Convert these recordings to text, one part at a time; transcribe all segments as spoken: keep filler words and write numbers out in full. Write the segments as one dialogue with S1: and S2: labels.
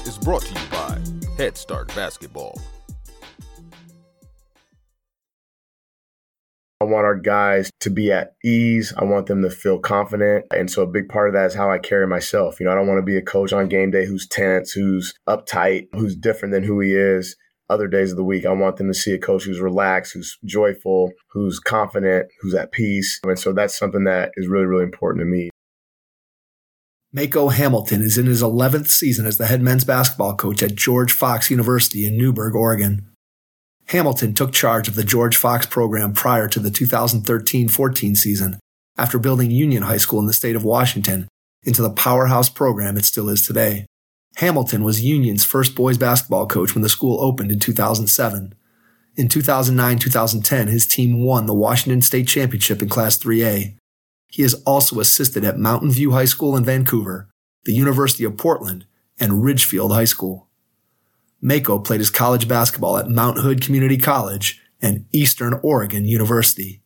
S1: is brought to you by Head Start Basketball.
S2: I want our guys to be at ease. I want them to feel confident. And so a big part of that is how I carry myself. You know, I don't want to be a coach on game day who's tense, who's uptight, who's different than who he is other days of the week. I want them to see a coach who's relaxed, who's joyful, who's confident, who's at peace. And so that's something that is really, really important to me.
S3: Mako Hamilton is in his eleventh season as the head men's basketball coach at George Fox University in Newberg, Oregon. Hamilton took charge of the George Fox program prior to the two thousand thirteen fourteen season, after building Union High School in the state of Washington into the powerhouse program it still is today. Hamilton was Union's first boys basketball coach when the school opened in two thousand seven. In two thousand nine two thousand ten, his team won the Washington State Championship in Class three A. He has also assisted at Mountain View High School in Vancouver, the University of Portland, and Ridgefield High School. Mako played his college basketball at Mount Hood Community College and Eastern Oregon University.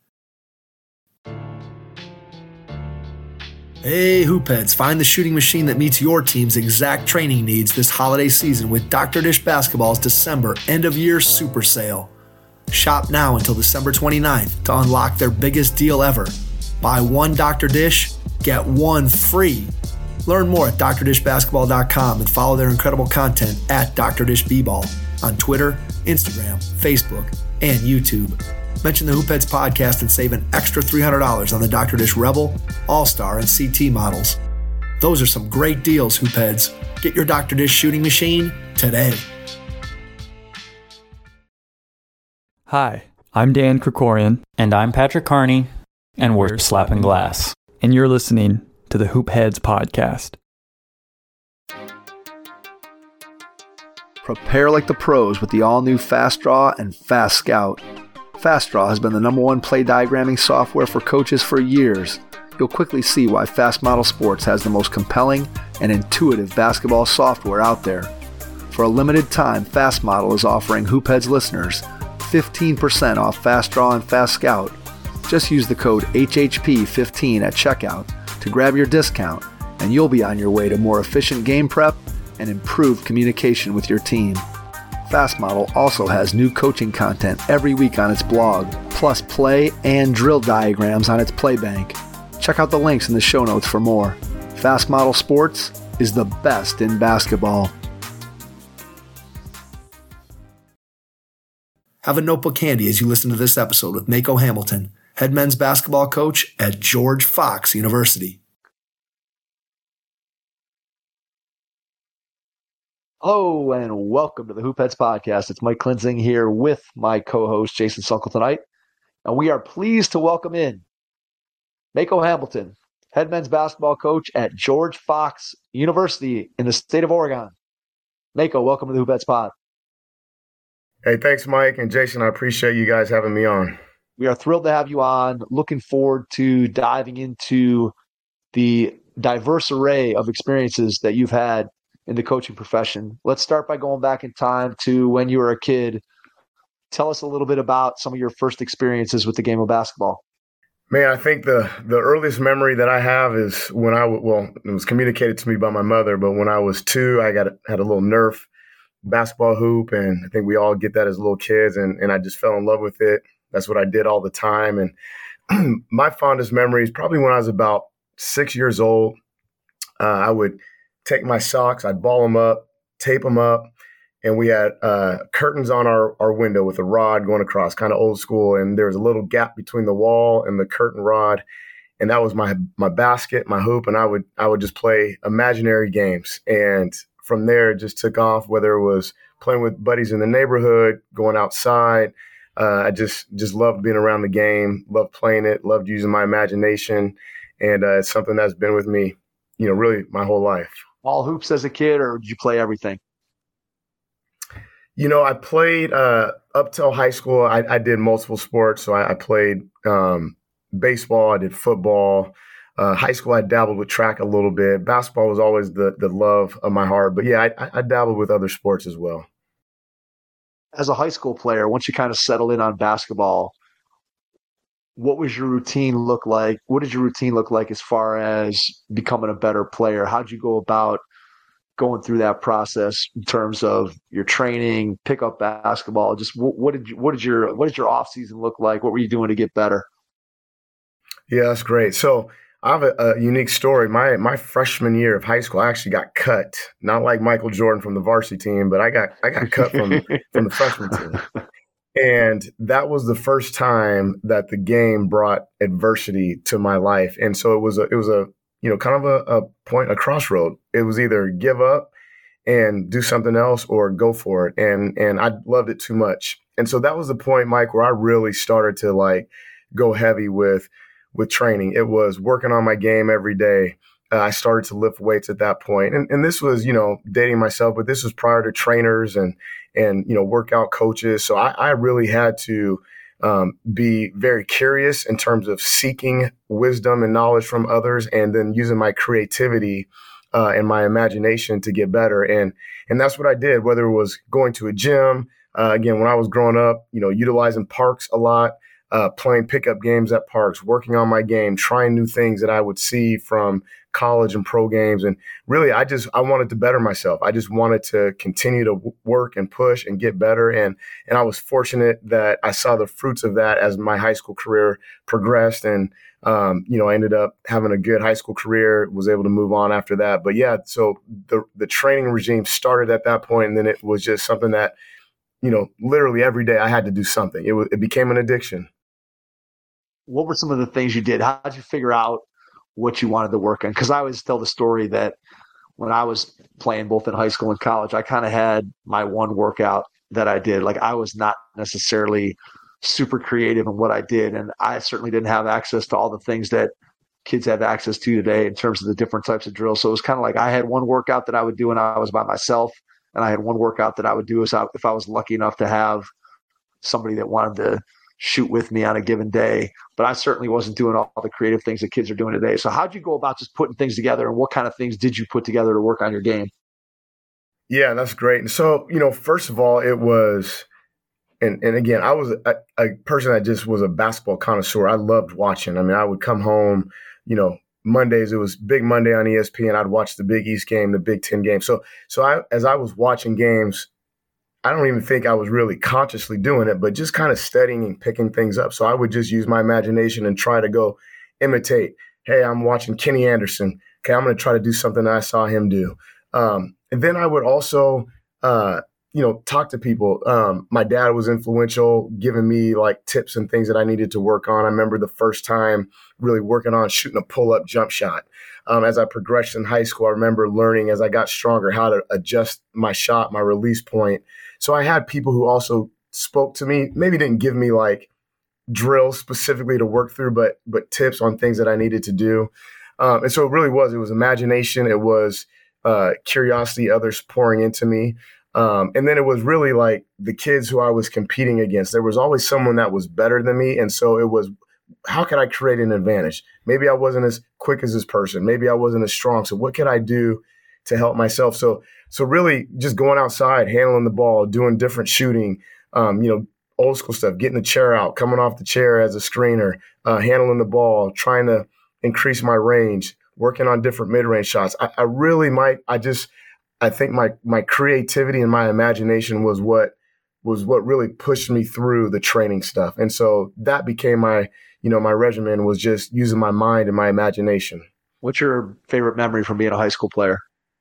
S3: Hey, Hoopheads, find the shooting machine that meets your team's exact training needs this holiday season with Doctor Dish Basketball's December end-of-year super sale. Shop now until December twenty-ninth to unlock their biggest deal ever. Buy one Doctor Dish, get one free. Learn more at Dr Dish Basketball dot com and follow their incredible content at Dr Dish B-Ball on Twitter, Instagram, Facebook, and YouTube. Mention the Hoopheads podcast and save an extra three hundred dollars on the Doctor Dish Rebel, All-Star, and C T models. Those are some great deals, Hoopheads. Get your Doctor Dish shooting machine today.
S4: Hi, I'm Dan Krikorian.
S5: And I'm Patrick Carney. And we're Slapping Glass.
S4: And you're listening to the Hoopheads podcast.
S3: Prepare like the pros with the all-new Fast Draw and Fast Scout. Fast Draw has been the number one play diagramming software for coaches for years. You'll quickly see why Fast Model Sports has the most compelling and intuitive basketball software out there. For a limited time, Fast Model is offering Hoopheads listeners fifteen percent off Fast Draw and Fast Scout. Just use the code H H P fifteen at checkout to grab your discount, and you'll be on your way to more efficient game prep and improved communication with your team. Fast Model also has new coaching content every week on its blog, plus play and drill diagrams on its Playbank. Check out the links in the show notes for more. Fast Model Sports is the best in basketball. Have a notebook handy as you listen to this episode with Mako Hamilton, head men's basketball coach at George Fox University. Hello and welcome to the Hoopheads podcast. It's Mike Klinzing here with my co-host Jason Sunkel tonight, and we are pleased to welcome in Mako Hamilton, head men's basketball coach at George Fox University in the state of Oregon. Mako, welcome to the Hoopheads pod.
S2: Hey, thanks, Mike and Jason. I appreciate you guys having me on.
S3: We are thrilled to have you on. Looking forward to diving into the diverse array of experiences that you've had in the coaching profession. Let's start by going back in time to when you were a kid. Tell us a little bit about some of your first experiences with the game of basketball.
S2: Man, I think the the earliest memory that I have is when I, well, it was communicated to me by my mother, but when I was two, I got had a little Nerf basketball hoop, and I think we all get that as little kids, and, and I just fell in love with it. That's what I did all the time. And my fondest memory is probably when I was about six years old. Uh, I would take my socks, I'd ball them up, tape them up, and we had uh, curtains on our, our window with a rod going across, kind of old school, and there was a little gap between the wall and the curtain rod, and that was my my basket, my hoop, and I would I would just play imaginary games. And from there, it just took off, whether it was playing with buddies in the neighborhood, going outside. Uh, I just just loved being around the game, loved playing it, loved using my imagination, and uh, it's something that's been with me, you know, really my whole life.
S3: All hoops as a kid, or did you play everything?
S2: You know, I played uh, up till high school. I, I did multiple sports. So I, I played um, baseball. I did football. Uh, high school, I dabbled with track a little bit. Basketball was always the the love of my heart. But, yeah, I, I dabbled with other sports as well.
S3: As a high school player, once you kind of settled in on basketball, what was your routine look like? What did your routine look like as far as becoming a better player? How did you go about going through that process in terms of your training, pickup basketball? Just what, what did you, what did your what did your off season look like? What were you doing to get better?
S2: Yeah, that's great. So I have a, a unique story. My my freshman year of high school, I actually got cut. Not like Michael Jordan from the varsity team, but I got I got cut from from the freshman team. And that was the first time that the game brought adversity to my life. And so it was a it was a you know kind of a, a point, a crossroad. It was either give up and do something else or go for it. And and I loved it too much. And so that was the point, Mike, where I really started to like go heavy with with training. It was working on my game every day. Uh, I started to lift weights at that point. And, and this was, you know, dating myself, but this was prior to trainers and, and, you know, workout coaches. So I, I really had to um, be very curious in terms of seeking wisdom and knowledge from others, and then using my creativity uh, and my imagination to get better. And, and that's what I did, whether it was going to a gym, uh, again, when I was growing up, you know, utilizing parks a lot, Uh, playing pickup games at parks, working on my game, trying new things that I would see from college and pro games. And really, I just, I wanted to better myself. I just wanted to continue to w- work and push and get better. And, and I was fortunate that I saw the fruits of that as my high school career progressed. And, um, you know, I ended up having a good high school career, was able to move on after that. But yeah, so the, the training regime started at that point, and then it was just something that, you know, literally every day I had to do something. It was, it became an addiction.
S3: What were some of the things you did? How did you figure out what you wanted to work on? Because I always tell the story that when I was playing both in high school and college, I kind of had my one workout that I did. Like, I was not necessarily super creative in what I did, and I certainly didn't have access to all the things that kids have access to today in terms of the different types of drills. So it was kind of like I had one workout that I would do when I was by myself, and I had one workout that I would do if I was lucky enough to have somebody that wanted to shoot with me on a given day. But I certainly wasn't doing all the creative things that kids are doing today. So how'd you go about just putting things together, and what kind of things did you put together to work on your game?
S2: Yeah, that's great. And so, you know, first of all, it was, and, and again, I was a, a person that just was a basketball connoisseur. I loved watching. I mean, I would come home, you know, Mondays, it was Big Monday on E S P N. I'd watch the Big East game, the Big Ten game. So, so I, as I was watching games, I don't even think I was really consciously doing it, but just kind of studying and picking things up. So I would just use my imagination and try to go imitate. Hey, I'm watching Kenny Anderson. Okay, I'm going to try to do something that I saw him do. Um, and then I would also, uh, you know, talk to people. Um, my dad was influential, giving me like tips and things that I needed to work on. I remember the first time really working on shooting a pull-up jump shot. Um, as I progressed in high school, I remember learning as I got stronger how to adjust my shot, my release point. So I had people who also spoke to me, maybe didn't give me like drills specifically to work through, but but tips on things that I needed to do. Um, and so it really was, it was imagination. It was uh, curiosity, others pouring into me. Um, and then it was really like the kids who I was competing against. There was always someone that was better than me. And so it was, how could I create an advantage? Maybe I wasn't as quick as this person. Maybe I wasn't as strong. So what could I do to help myself? So So really just going outside, handling the ball, doing different shooting, um, you know, old school stuff, getting the chair out, coming off the chair as a screener, uh, handling the ball, trying to increase my range, working on different mid-range shots. I, I really might, I just, I think my my creativity and my imagination was what was what really pushed me through the training stuff. And so that became my, you know, my regimen was just using my mind and my imagination.
S3: What's your favorite memory from being a high school player?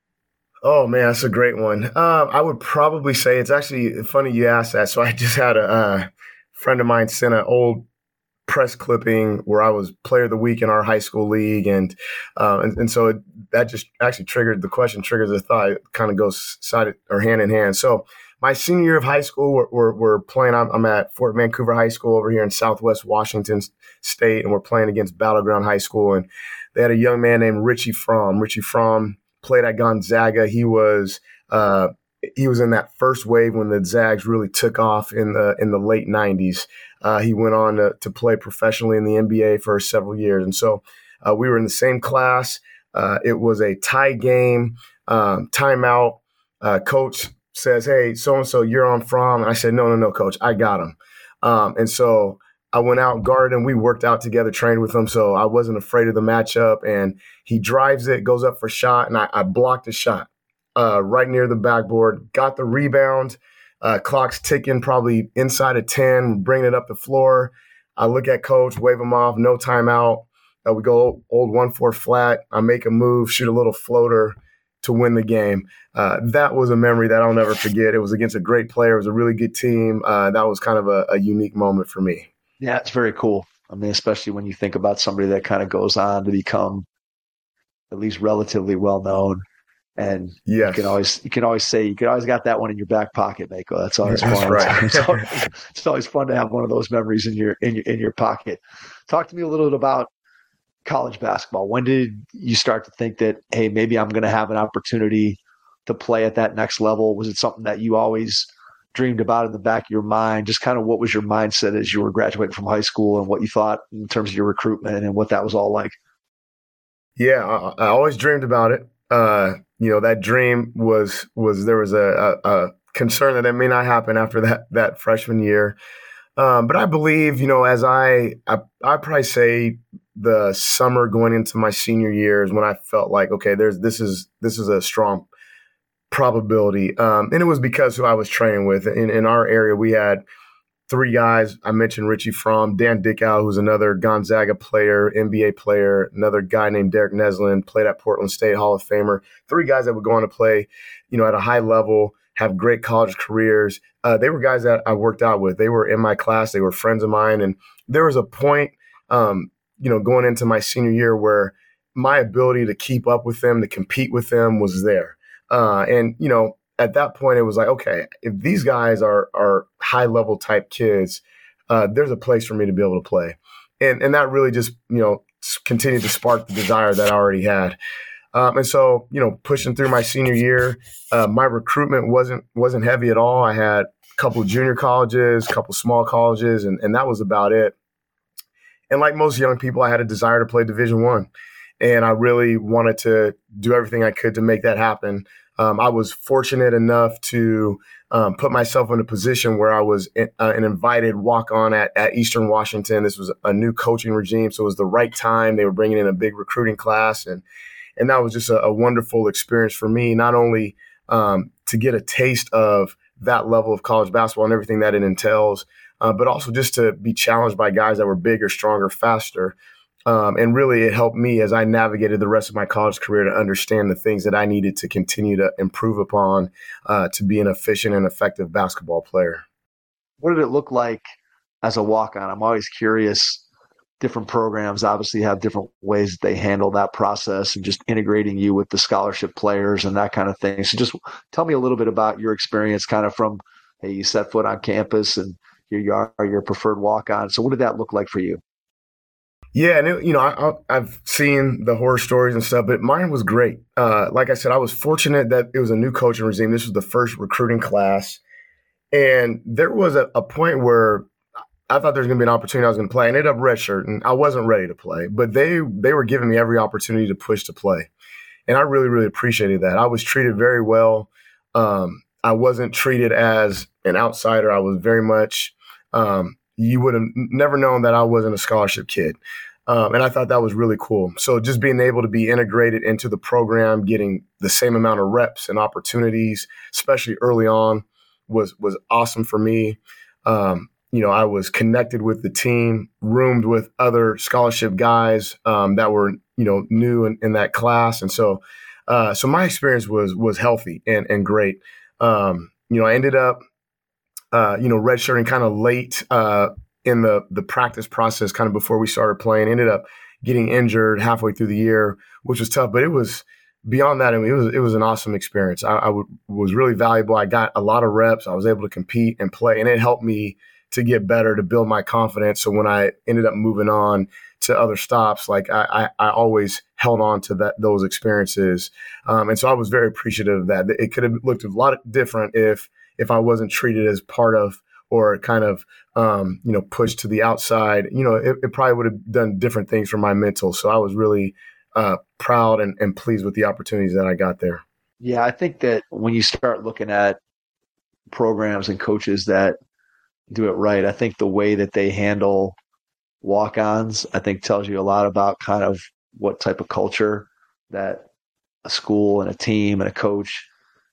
S2: Oh, man, that's a great one. Um, I would probably say, it's actually funny you asked that. So I just had a uh, friend of mine send an old press clipping where I was player of the week in our high school league. And uh, and, and so it, that just actually triggered the question, triggers the thought. It kind of goes side or hand in hand. So my senior year of high school, we're, we're, we're playing, I'm, I'm at Fort Vancouver High School over here in Southwest Washington State, and we're playing against Battleground High School. And they had a young man named Richie Fromm. Richie Fromm played at Gonzaga. He was uh, he was in that first wave when the Zags really took off in the in the late nineties. Uh, he went on to, to play professionally in the N B A for several years, and so uh, we were in the same class. Uh, it was a tie game, um, timeout. Uh, coach says, "Hey, so and so, you're on Fromm." And I said, "No, no, no, coach, I got him." Um, and so I went out, guarded him. We worked out together, trained with him, so I wasn't afraid of the matchup. And he drives it, goes up for shot, and I, I blocked the shot. uh, right near the backboard, got the rebound, uh, clock's ticking probably inside of ten, bringing it up the floor. I look at coach, wave him off, no timeout. Uh, we go old one four flat. I make a move, shoot a little floater to win the game. Uh, that was a memory that I'll never forget. It was against a great player. It was a really good team. Uh, that was kind of a, a unique moment for me.
S3: Yeah, it's very cool. I mean, especially when you think about somebody that kind of goes on to become at least relatively well known. And yes. you can always you can always say you can always got that one in your back pocket, Mako. That's always
S2: That's
S3: fun.
S2: Right.
S3: It's, always, it's always fun to have one of those memories in your in your in your pocket. Talk to me a little bit about college basketball. When did you start to think that, hey, maybe I'm going to have an opportunity to play at that next level? Was it something that you always dreamed about in the back of your mind? Just kind of what was your mindset as you were graduating from high school and what you thought in terms of your recruitment and what that was all like?
S2: Yeah, I, I always dreamed about it. Uh, you know, that dream was was there was a, a, a concern that it may not happen after that that freshman year. Um, but I believe, you know, as I, I I probably say the summer going into my senior year is when I felt like, okay, there's this is this is a strong probability. Um, and it was because who I was training with. In, in our area, we had three guys. I mentioned Richie Fromm, Dan Dickow, who's another Gonzaga player, N B A player, another guy named Derek Neslin, played at Portland State, Hall of Famer. Three guys that would go on to play, you know, at a high level, have great college careers. Uh, they were guys that I worked out with. They were in my class. They were friends of mine. And there was a point, um, you know, going into my senior year where my ability to keep up with them, to compete with them was there. Uh, and, you know, at that point, it was like, okay, if these guys are are high level type kids, uh, there's a place for me to be able to play. And and that really just, you know, continued to spark the desire that I already had. Um, and so, you know, pushing through my senior year, uh, my recruitment wasn't wasn't heavy at all. I had a couple of junior colleges, a couple of small colleges, and, and that was about it. And like most young people, I had a desire to play Division One, and I really wanted to do everything I could to make that happen. Um, I was fortunate enough to um, put myself in a position where I was in, uh, an invited walk-on at, at Eastern Washington. This was a new coaching regime, so it was the right time. They were bringing in a big recruiting class, and and that was just a, a wonderful experience for me, not only um, to get a taste of that level of college basketball and everything that it entails, uh, but also just to be challenged by guys that were bigger, stronger, faster. Um, and really, it helped me as I navigated the rest of my college career to understand the things that I needed to continue to improve upon uh, to be an efficient and effective basketball player.
S3: What did it look like as a walk-on? I'm always curious. Different programs obviously have different ways that they handle that process and just integrating you with the scholarship players and that kind of thing. So just tell me a little bit about your experience kind of from, hey, you set foot on campus and here you are, your preferred walk-on. So what did that look like for you?
S2: Yeah, and it, you know, I, I've seen the horror stories and stuff, but mine was great. Uh, like I said, I was fortunate that it was a new coaching regime. This was the first recruiting class, and there was a, a point where I thought there was going to be an opportunity I was going to play. I ended up redshirting. I wasn't ready to play, but they they were giving me every opportunity to push to play, and I really, really appreciated that. I was treated very well. Um, I wasn't treated as an outsider. I was very much um, – you would have never known that I wasn't a scholarship kid. Um, and I thought that was really cool. So just being able to be integrated into the program, getting the same amount of reps and opportunities, especially early on, was was awesome for me. Um, you know, I was connected with the team, roomed with other scholarship guys um, that were, you know, new in, in that class. And so uh, so my experience was was healthy and, and great. Um, you know, I ended up Uh, you know, redshirting kind of late uh, in the the practice process, kind of before we started playing. Ended up getting injured halfway through the year, which was tough. But it was beyond that. I mean, it was it was an awesome experience. I, I w- was really valuable. I got a lot of reps. I was able to compete and play, and it helped me to get better, to build my confidence. So when I ended up moving on to other stops, like I, I, I always held on to that those experiences, um, and so I was very appreciative of that. It could have looked a lot different if. if I wasn't treated as part of or kind of, um, you know, pushed to the outside. You know, it, it probably would have done different things for my mental. So I was really uh, proud and, and pleased with the opportunities that I got there.
S3: Yeah, I think that when you start looking at programs and coaches that do it right, I think the way that they handle walk-ons, I think tells you a lot about kind of what type of culture that a school and a team and a coach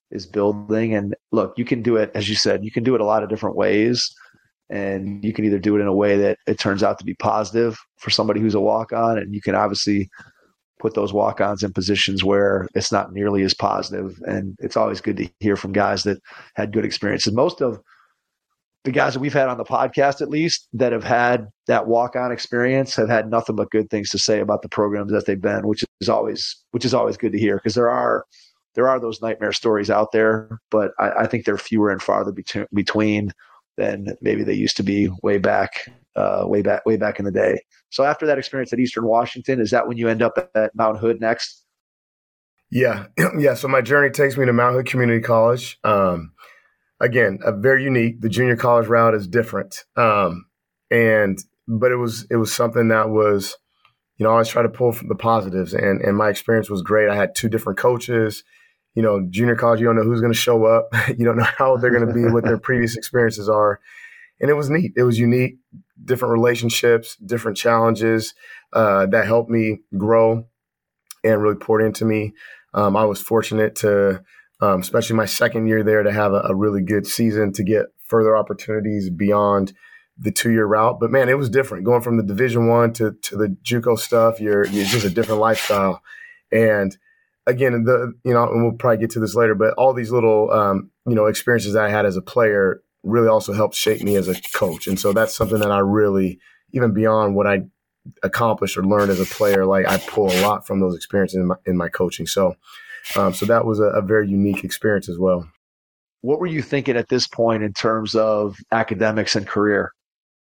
S3: is building. And look, you can do it, as you said, you can do it a lot of different ways. And you can either do it in a way that it turns out to be positive for somebody who's a walk-on, and you can obviously put those walk-ons in positions where it's not nearly as positive. And it's always good to hear from guys that had good experiences. Most of the guys that we've had on the podcast, at least, that have had that walk-on experience have had nothing but good things to say about the programs that they've been, which is always which is always good to hear, because there are there are those nightmare stories out there, but I, I think they're fewer and farther bet- between than maybe they used to be way back, uh, way back, way back in the day. So after that experience at Eastern Washington, is that when you end up at, at Mount Hood next?
S2: Yeah, yeah. So my journey takes me to Mount Hood Community College. Um, Again, a very unique. The junior college route is different, um, and but it was it was something that was, you know, I always try to pull from the positives, and and my experience was great. I had two different coaches. You know, junior college, you don't know who's going to show up. You don't know how they're going to be, what their previous experiences are, and it was neat. It was unique, different relationships, different challenges uh, that helped me grow and really poured into me. Um, I was fortunate to. Um, especially my second year there, to have a, a really good season, to get further opportunities beyond the two-year route. But man, it was different going from the Division One to to the JUCO stuff. You're, you're just a different lifestyle. And again, the you know, and we'll probably get to this later, but all these little um, you know experiences that I had as a player really also helped shape me as a coach. And so that's something that I really, even beyond what I accomplished or learned as a player, like I pull a lot from those experiences in my, in my coaching. So. Um, so that was a, a very unique experience as well.
S3: What were you thinking at this point in terms of academics and career?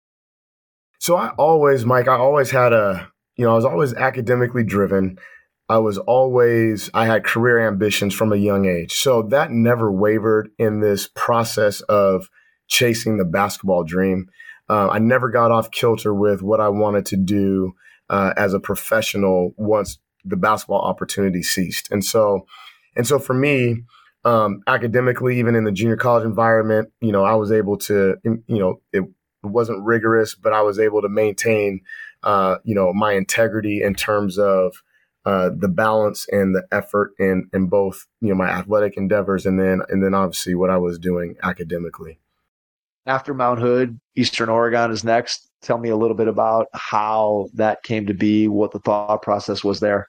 S2: So I always, Mike, I always had a, you know, I was always academically driven. I was always, I had career ambitions from a young age. So that never wavered in this process of chasing the basketball dream. Uh, I never got off kilter with what I wanted to do uh, as a professional once the basketball opportunity ceased. And so, and so for me, um, academically, even in the junior college environment, you know, I was able to, you know, it wasn't rigorous, but I was able to maintain, uh, you know, my integrity in terms of uh, the balance and the effort in, in both, you know, my athletic endeavors and then, and then obviously what I was doing academically.
S3: After Mount Hood, Eastern Oregon is next. Tell me a little bit about how that came to be, what the thought process was there.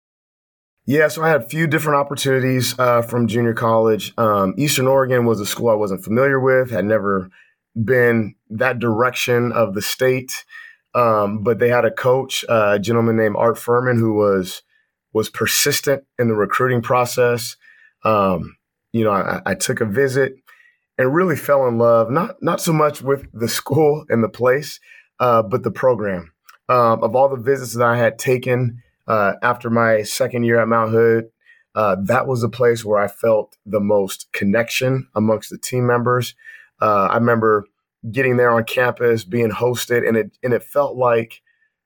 S2: Yeah, so I had a few different opportunities uh, from junior college. Um, Eastern Oregon was a school I wasn't familiar with, had never been that direction of the state. Um, but they had a coach, uh, a gentleman named Art Furman, who was was persistent in the recruiting process. Um, you know, I, I took a visit and really fell in love, not not so much with the school and the place, uh, but the program. Um, of all the visits that I had taken uh, after my second year at Mount Hood, uh, that was the place where I felt the most connection amongst the team members. Uh, I remember getting there on campus, being hosted, and it and it felt like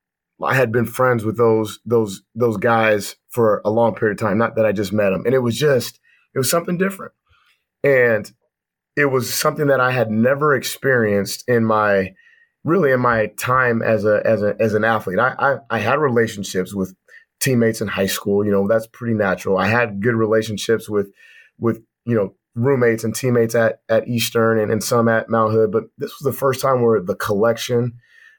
S2: I had been friends with those those those guys for a long period of time. Not that I just met them, and it was just it was something different, and it was something that I had never experienced in my really in my time as a as a as an athlete. I I, I had relationships with teammates in high school. You know, that's pretty natural. I had good relationships with with you know. roommates and teammates at, at Eastern and, and some at Mount Hood. But this was the first time where the collection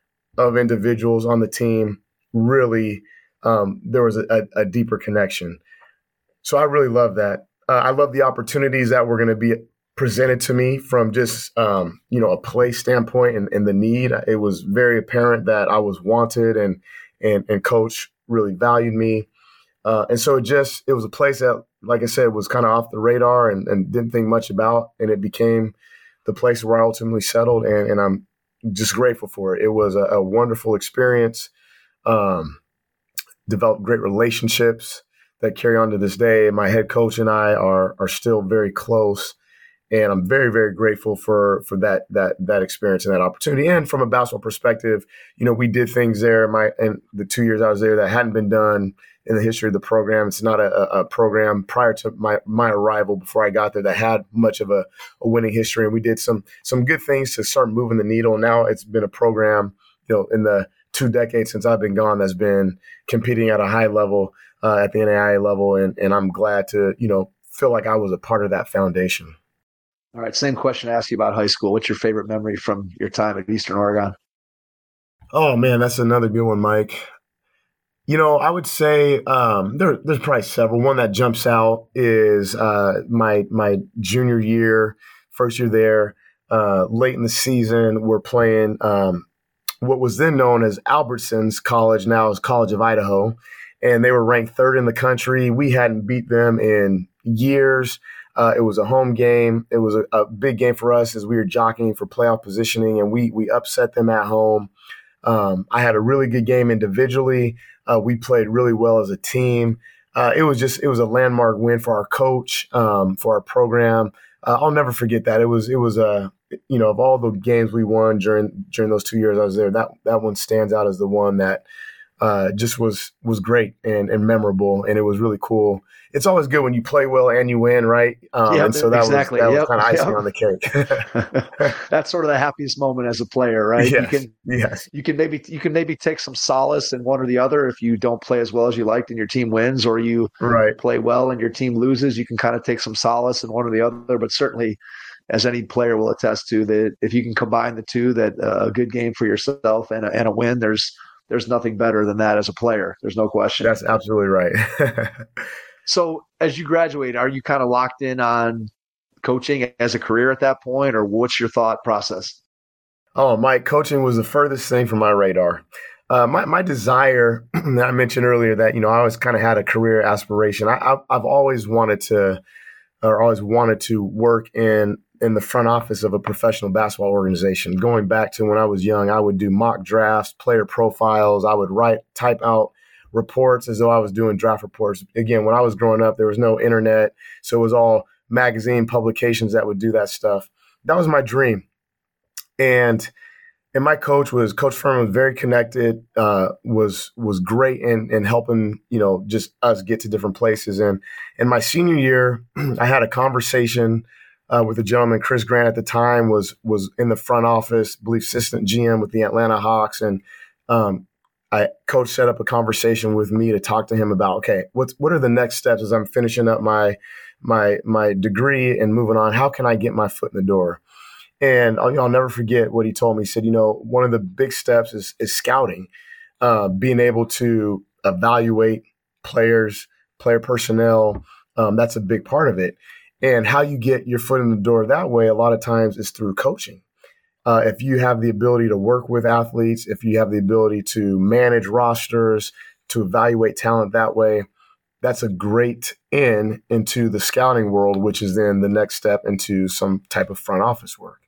S2: of individuals on the team really, um, there was a, a, a deeper connection. So I really love that. Uh, I love the opportunities that were going to be presented to me from just, um, you know, a play standpoint and, and the need. It was very apparent that I was wanted and, and, and coach really valued me. Uh, and so it just, it was a place that, like I said, was kind of off the radar and, and didn't think much about. And it became the place where I ultimately settled. And, and I'm just grateful for it. It was a, a wonderful experience. Um, developed great relationships that carry on to this day. My head coach and I are are still very close. And I'm very, very grateful for for that that that experience and that opportunity. And from a basketball perspective, you know, we did things there my in the two years I was there that hadn't been done in the history of the program. It's not a, a program prior to my my arrival before I got there that had much of a, a winning history. And we did some some good things to start moving the needle. And now it's been a program, you know, in the two decades since I've been gone that's been competing at a high level uh, at the N A I A level. And and I'm glad to, you know, feel like I was a part of that foundation.
S3: All right, same question to ask you about high school. What's your favorite memory from your time at Eastern Oregon?
S2: Oh, man, that's another good one, Mike. You know, I would say um, there, there's probably several. One that jumps out is uh, my my junior year, first year there. Uh, late in the season, we're playing um, what was then known as Albertsons College, now is College of Idaho, and they were ranked third in the country. We hadn't beat them in years. Uh, it was a home game. It was a, a big game for us as we were jockeying for playoff positioning, and we we upset them at home. Um, I had a really good game individually. Uh, we played really well as a team. Uh, it was just it was a landmark win for our coach, um, for our program. Uh, I'll never forget that. It was it was a you know of all the games we won during during those two years I was there, that that one stands out as the one that uh, just was was great and, and memorable, and it was really cool. It's always good when you play well and you win, right? Um,
S3: yep,
S2: and so that
S3: exactly.
S2: was, that
S3: yep,
S2: was kind of icing
S3: yep.
S2: on the cake.
S3: That's sort of the happiest moment as a player, right?
S2: Yes,
S3: you can,
S2: yes.
S3: you can maybe you can maybe take some solace in one or the other if you don't play as well as you liked and your team wins, or you
S2: right.
S3: play well and your team loses. You can kind of take some solace in one or the other. But certainly, as any player will attest to, that if you can combine the two, that uh, a good game for yourself and a, and a win, there's there's nothing better than that as a player. There's no question.
S2: That's absolutely right.
S3: So as you graduate, are you kind of locked in on coaching as a career at that point, or what's your thought process?
S2: Oh, Mike, coaching was the furthest thing from my radar. Uh, my, my desire that I mentioned earlier that, you know, I always kind of had a career aspiration. I, I, I've always wanted to, or always wanted to work in, in the front office of a professional basketball organization. Going back to when I was young, I would do mock drafts, player profiles. I would write, type out reports as though I was doing draft reports. Again, when I was growing up, there was no internet, so it was all magazine publications that would do that stuff. That was my dream. And and my coach was Coach Furman was very connected, uh, was was great in in helping, you know, just us get to different places. And in my senior year, I had a conversation uh, with a gentleman, Chris Grant at the time was was in the front office, I believe assistant G M with the Atlanta Hawks, and um, I coach set up a conversation with me to talk to him about, okay, what's what are the next steps as I'm finishing up my my my degree and moving on? How can I get my foot in the door? And I'll, I'll never forget what he told me. He said, you know, one of the big steps is is scouting, uh, being able to evaluate players, player personnel. Um, that's a big part of it. And how you get your foot in the door that way, a lot of times is through coaching. Uh, if you have the ability to work with athletes, if you have the ability to manage rosters, to evaluate talent that way, that's a great in into the scouting world, which is then the next step into some type of front office work.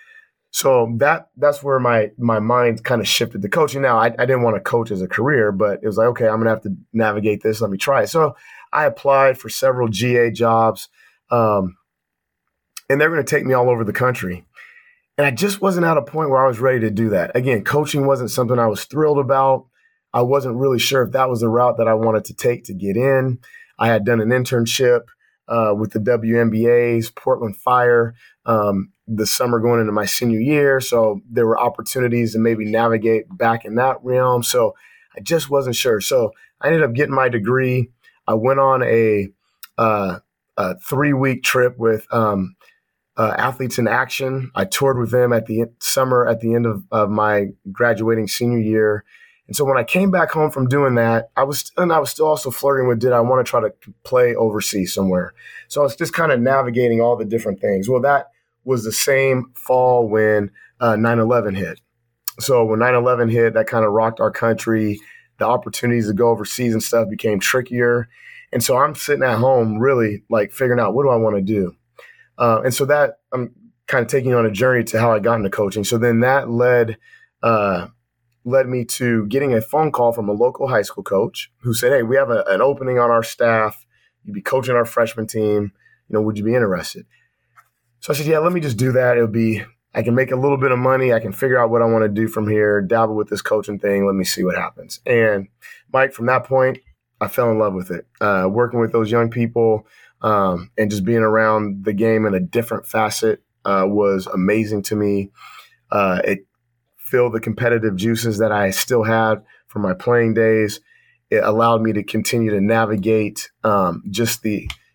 S2: So that that's where my my mind kind of shifted to coaching. Now, I, I didn't want to coach as a career, but it was like, okay, I'm going to have to navigate this. Let me try it. So I applied for several G A jobs, um, and they're going to take me all over the country. And I just wasn't at a point where I was ready to do that. Again, coaching wasn't something I was thrilled about. I wasn't really sure if that was the route that I wanted to take to get in. I had done an internship uh, with the W N B A's Portland Fire um, the summer going into my senior year. So there were opportunities to maybe navigate back in that realm. So I just wasn't sure. So I ended up getting my degree. I went on a, uh, a three-week trip with um, uh, Athletes in Action. I toured with them at the summer at the end of, of my graduating senior year. And so when I came back home from doing that, I was and I was still also flirting with, did I want to try to play overseas somewhere? So I was just kind of navigating all the different things. Well, that was the same fall when uh, nine eleven hit. So when nine eleven hit, that kind of rocked our country. The opportunities to go overseas and stuff became trickier. And so I'm sitting at home really like figuring out, what do I want to do? Uh, and so that I'm kind of taking you on a journey to how I got into coaching. So then that led uh, – led me to getting a phone call from a local high school coach who said, hey, we have a, an opening on our staff. You'd be coaching our freshman team. You know, would you be interested? So I said, yeah, let me just do that. It'll be, I can make a little bit of money. I can figure out what I want to do from here, dabble with this coaching thing. Let me see what happens. And Mike, from that point, I fell in love with it. Uh, working with those young people um, and just being around the game in a different facet uh, was amazing to me. Uh, it feel the competitive juices that I still had from my playing days. It allowed me to continue to navigate um, just the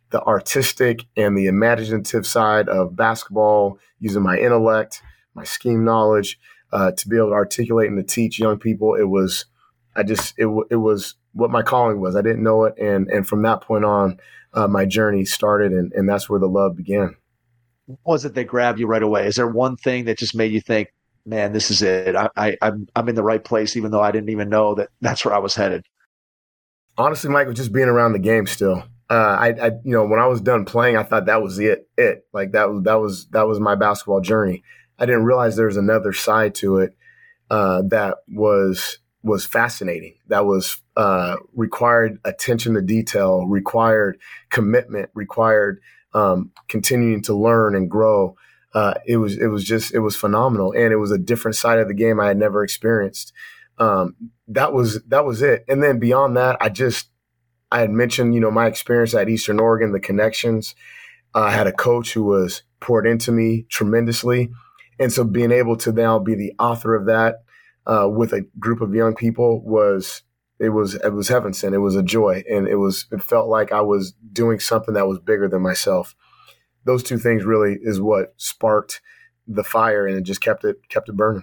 S2: the artistic and the imaginative side of basketball, using my intellect, my scheme knowledge, uh, to be able to articulate and to teach young people. It was, I just, it, it was what my calling was. I didn't know it. And, and from that point on, uh, my journey started, and, and that's where the love began.
S3: What was it that grabbed you right away? Is there one thing that just made you think, man, this is it? I, I, I'm, I'm in the right place, even though I didn't even know that that's where I was headed.
S2: Honestly, Mike, was just being around the game still. Uh, I, I, you know, when I was done playing, I thought that was it, it. Like that was, that was, that was my basketball journey. I didn't realize there was another side to it uh, that was was fascinating. That was uh, required attention to detail, required commitment, required um, continuing to learn and grow. Uh, it was, it was just, it was phenomenal, and it was a different side of the game I had never experienced. Um, that was, that was it. And then beyond that, I just, I had mentioned, you know, my experience at Eastern Oregon, the connections. Uh, I had a coach who was poured into me tremendously. And so being able to now be the author of that uh, with a group of young people was, it was, it was heaven sent. It was a joy. And it was, it felt like I was doing something that was bigger than myself. Those two things really is what sparked the fire, and it just kept it, kept it burning.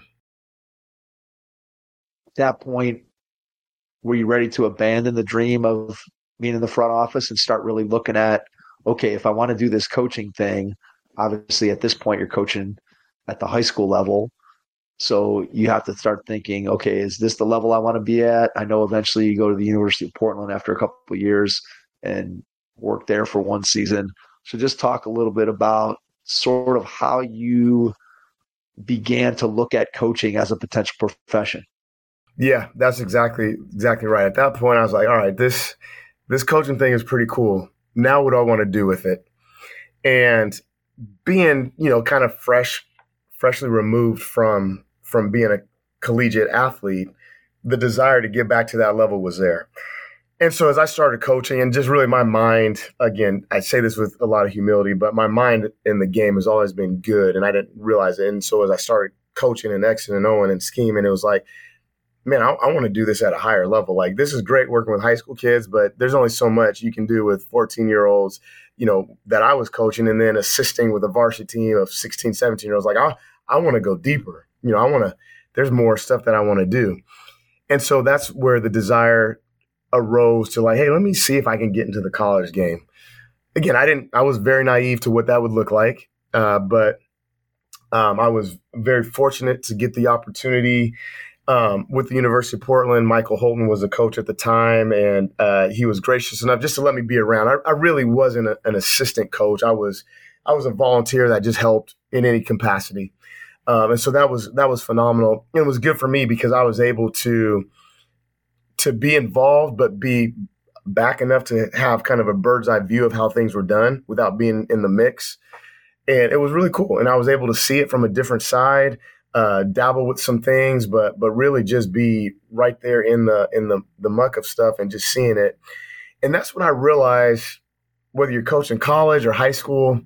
S3: At that point, were you ready to abandon the dream of being in the front office and start really looking at, okay, if I want to do this coaching thing, obviously at this point you're coaching at the high school level. So you have to start thinking, okay, is this the level I want to be at? I know eventually you go to the University of Portland after a couple of years and work there for one season. So just talk a little bit about sort of how you began to look at coaching as a potential profession.
S2: Yeah, that's exactly, exactly right. At that point, I was like, all right, this, this coaching thing is pretty cool. Now what do I want to do with it? And being, you know, kind of fresh, freshly removed from from being a collegiate athlete, the desire to get back to that level was there. And so as I started coaching, and just really my mind, again, I say this with a lot of humility, but my mind in the game has always been good, and I didn't realize it. And so as I started coaching and Xing and Oing and scheming, it was like, man, I, I want to do this at a higher level. Like, this is great working with high school kids, but there's only so much you can do with fourteen-year-olds, you know, that I was coaching, and then assisting with a varsity team of sixteen, seventeen-year-olds. Like, I, I want to go deeper. You know, I want to – there's more stuff that I want to do. And so that's where the desire arose to, like, hey, let me see if I can get into the college game. Again, I didn't – I was very naive to what that would look like, uh, but um, I was very fortunate to get the opportunity – Um, with the University of Portland. Michael Holton was a coach at the time, and uh, he was gracious enough just to let me be around. I, I really wasn't a, an assistant coach. I was I was a volunteer that just helped in any capacity, um, and so that was that was phenomenal. It was good for me because I was able to to be involved, but be back enough to have kind of a bird's eye view of how things were done without being in the mix. And it was really cool, and I was able to see it from a different side. Uh, dabble with some things, but but really just be right there in the in the the muck of stuff and just seeing it. And that's when I realized, whether you're coaching college or high school,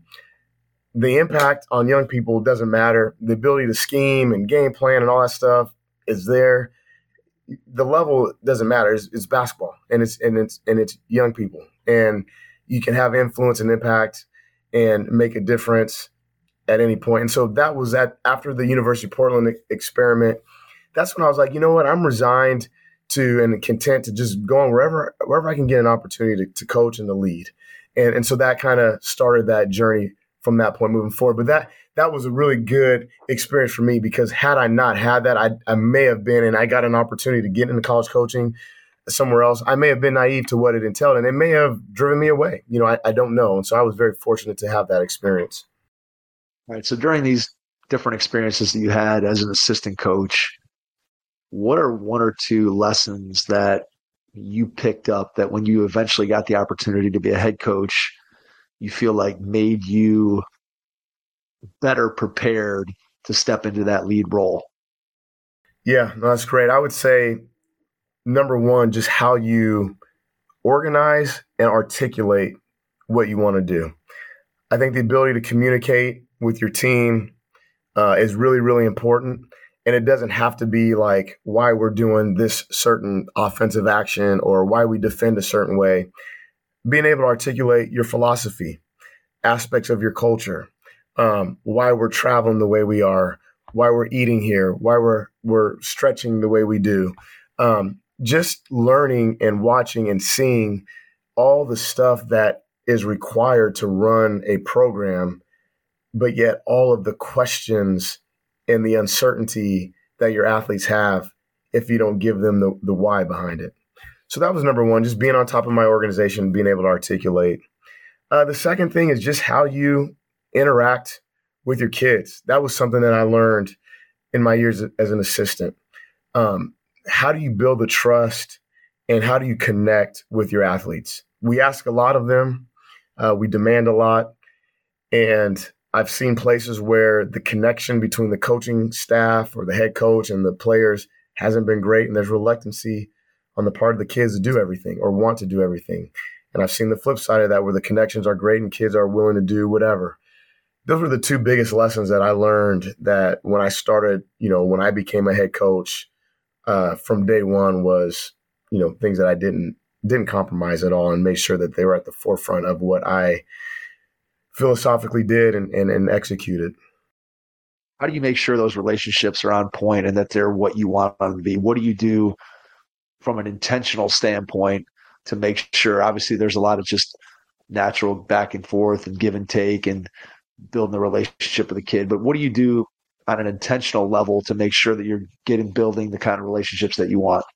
S2: the impact on young people doesn't matter. The ability to scheme and game plan and all that stuff is there. The level doesn't matter. It's, it's basketball, and it's and it's and it's young people, and you can have influence and impact and make a difference at any point. And so that was at after the University of Portland experiment. That's when I was like, you know what, I'm resigned to and content to just going wherever wherever I can get an opportunity to, to coach and to lead. And and so that kind of started that journey from that point moving forward. But that that was a really good experience for me, because had I not had that, I I may have been, and I got an opportunity to get into college coaching somewhere else, I may have been naive to what it entailed, and it may have driven me away. You know, I, I don't know. And so I was very fortunate to have that experience.
S3: All right. So during these different experiences that you had as an assistant coach, what are one or two lessons that you picked up that when you eventually got the opportunity to be a head coach, you feel like made you better prepared to step into that lead role?
S2: Yeah, no, that's great. I would say, number one, just how you organize and articulate what you want to do. I think the ability to communicate with your team uh, is really, really important. And it doesn't have to be like why we're doing this certain offensive action or why we defend a certain way. being able to articulate your philosophy, aspects of your culture, um, why we're traveling the way we are, why we're eating here, why we're we're stretching the way we do. Um, just learning and watching and seeing all the stuff that is required to run a program, but yet all of the questions and the uncertainty that your athletes have if you don't give them the, the why behind it. So that was number one, just being on top of my organization, being able to articulate. Uh, the second thing is just how you interact with your kids. That was something that I learned in my years as an assistant. Um, how do you build the trust and how do you connect with your athletes? We ask a lot of them. Uh, we demand a lot. And I've seen places where the connection between the coaching staff or the head coach and the players hasn't been great. And there's reluctancy on the part of the kids to do everything or want to do everything. And I've seen the flip side of that where the connections are great and kids are willing to do whatever. Those were the two biggest lessons that I learned that when I started, you know, when I became a head coach uh, from day one was, you know, things that I didn't didn't compromise at all and made sure that they were at the forefront of what I philosophically did and, and, and executed.
S3: How do you make sure those relationships are on point and that they're what you want them to be? What do you do from an intentional standpoint to make sure? Obviously, there's a lot of just natural back and forth and give and take and building the relationship with the kid. But what do you do on an intentional level to make sure that you're getting building the kind of relationships that you want?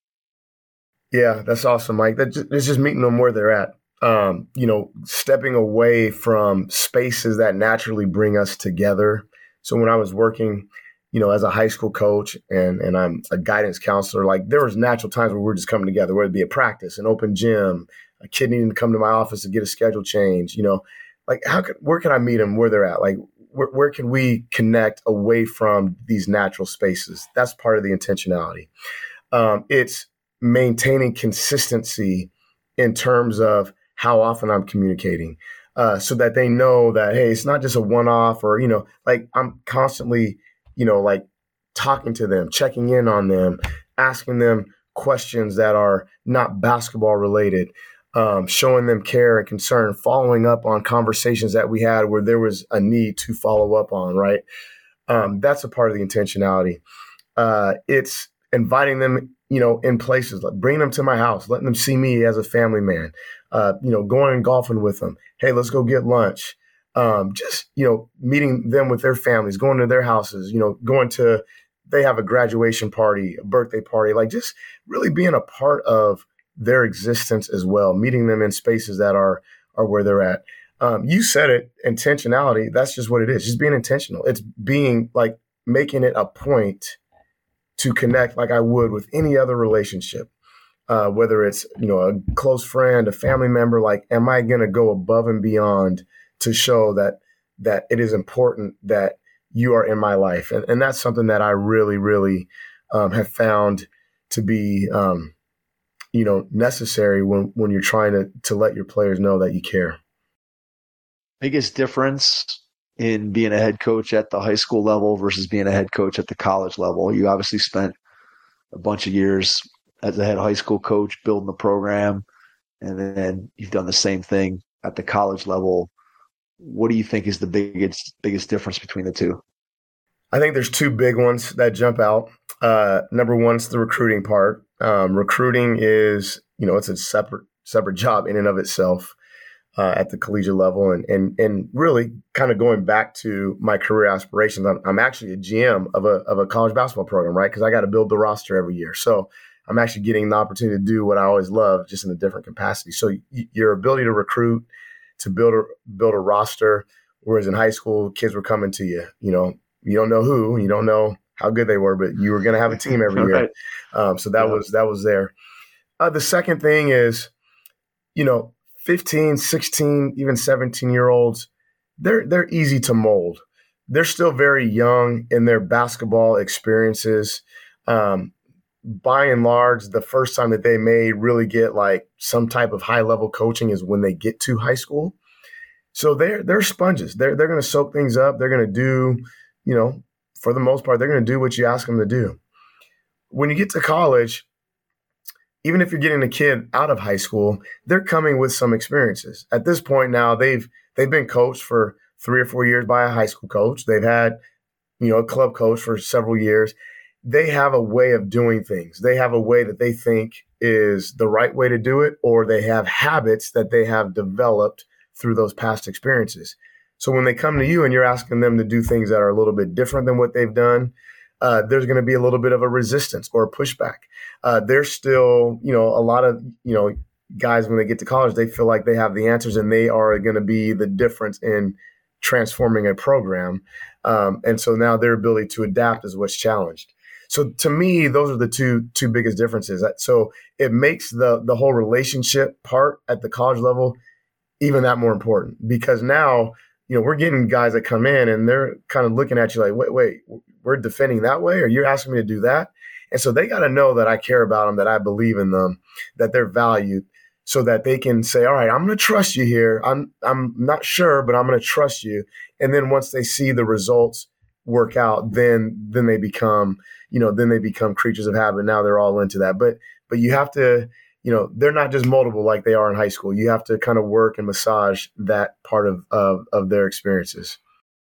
S2: Yeah, that's awesome, Mike. That just, it's just meeting them where they're at. Um, you know, stepping away from spaces that naturally bring us together. So when I was working, you know, as a high school coach and, and I'm a guidance counselor, like there was natural times where we were just coming together, whether it be a practice, an open gym, a kid needing to come to my office to get a schedule change, you know, like how could, where can I meet them where they're at? Like where, where can we connect away from these natural spaces? That's part of the intentionality. Um, it's maintaining consistency in terms of how often I'm communicating uh, so that they know that, hey, it's not just a one-off or, you know, like I'm constantly, you know, like talking to them, checking in on them, asking them questions that are not basketball related, um, showing them care and concern, following up on conversations that we had where there was a need to follow up on, right? Um, that's a part of the intentionality. Uh, it's inviting them, you know, in places, like bringing them to my house, letting them see me as a family man, uh, you know, going and golfing with them. Hey, let's go get lunch. Um, just, you know, meeting them with their families, going to their houses, you know, going to, they have a graduation party, a birthday party, like just really being a part of their existence as well, meeting them in spaces that are, are where they're at. Um, you said it, intentionality, that's just what it is. Just being intentional. It's being like making it a point to connect like I would with any other relationship, uh, whether it's, you know, a close friend, a family member, like, am I going to go above and beyond to show that, that it is important that you are in my life? And, and that's something that I really, really um, have found to be, um, you know, necessary when, when you're trying to, to let your players know that you care.
S3: Biggest difference in being a head coach at the high school level versus being a head coach at the college level? You obviously spent a bunch of years as a head high school coach building the program, and then you've done the same thing at the college level. What do you think is the biggest biggest difference between the two?
S2: I think there's two big ones that jump out. Uh, number one is the recruiting part. Um, recruiting is, you know, it's a separate separate job in and of itself. Uh, at the collegiate level, and and and really kind of going back to my career aspirations, I'm, I'm actually a G M of a of a college basketball program, right? Because I got to build the roster every year, so I'm actually getting the opportunity to do what I always loved, just in a different capacity. So y- your ability to recruit, to build a build a roster, whereas in high school, kids were coming to you, you know, you don't know who, you don't know how good they were, but you were going to have a team every year.
S3: Right.
S2: Um, so that yeah. was that was there. Uh, the second thing is, you know, fifteen, sixteen, even seventeen-year-olds, they're they're easy to mold. They're still very young in their basketball experiences. Um, by and large, the first time that they may really get like some type of high-level coaching is when they get to high school. So they're they're sponges. They're they're going to soak things up. They're going to do, you know, for the most part, they're going to do what you ask them to do. When you get to college, even if you're getting a kid out of high school, they're coming with some experiences. At this point now, they've they've been coached for three or four years by a high school coach. They've had, you know, a club coach for several years. They have a way of doing things. They have a way that they think is the right way to do it, or they have habits that they have developed through those past experiences. So when they come to you and you're asking them to do things that are a little bit different than what they've done, uh, there's going to be a little bit of a resistance or a pushback. Uh, they're still, you know, a lot of, you know, guys, when they get to college, they feel like they have the answers and they are going to be the difference in transforming a program. Um, and so now their ability to adapt is what's challenged. So to me, those are the two two biggest differences. So it makes the the whole relationship part at the college level even that more important, because now, you know, we're getting guys that come in and they're kind of looking at you like, wait, wait, we're defending that way? Or you're asking me to do that? And so they got to know that I care about them, that I believe in them, that they're valued, so that they can say, all right, I'm going to trust you here. I'm I'm not sure, but I'm going to trust you. And then once they see the results work out, then then they become, you know, then they become creatures of habit. Now they're all into that. But but you have to, you know, they're not just moldable like they are in high school. You have to kind of work and massage that part of of, of their experiences.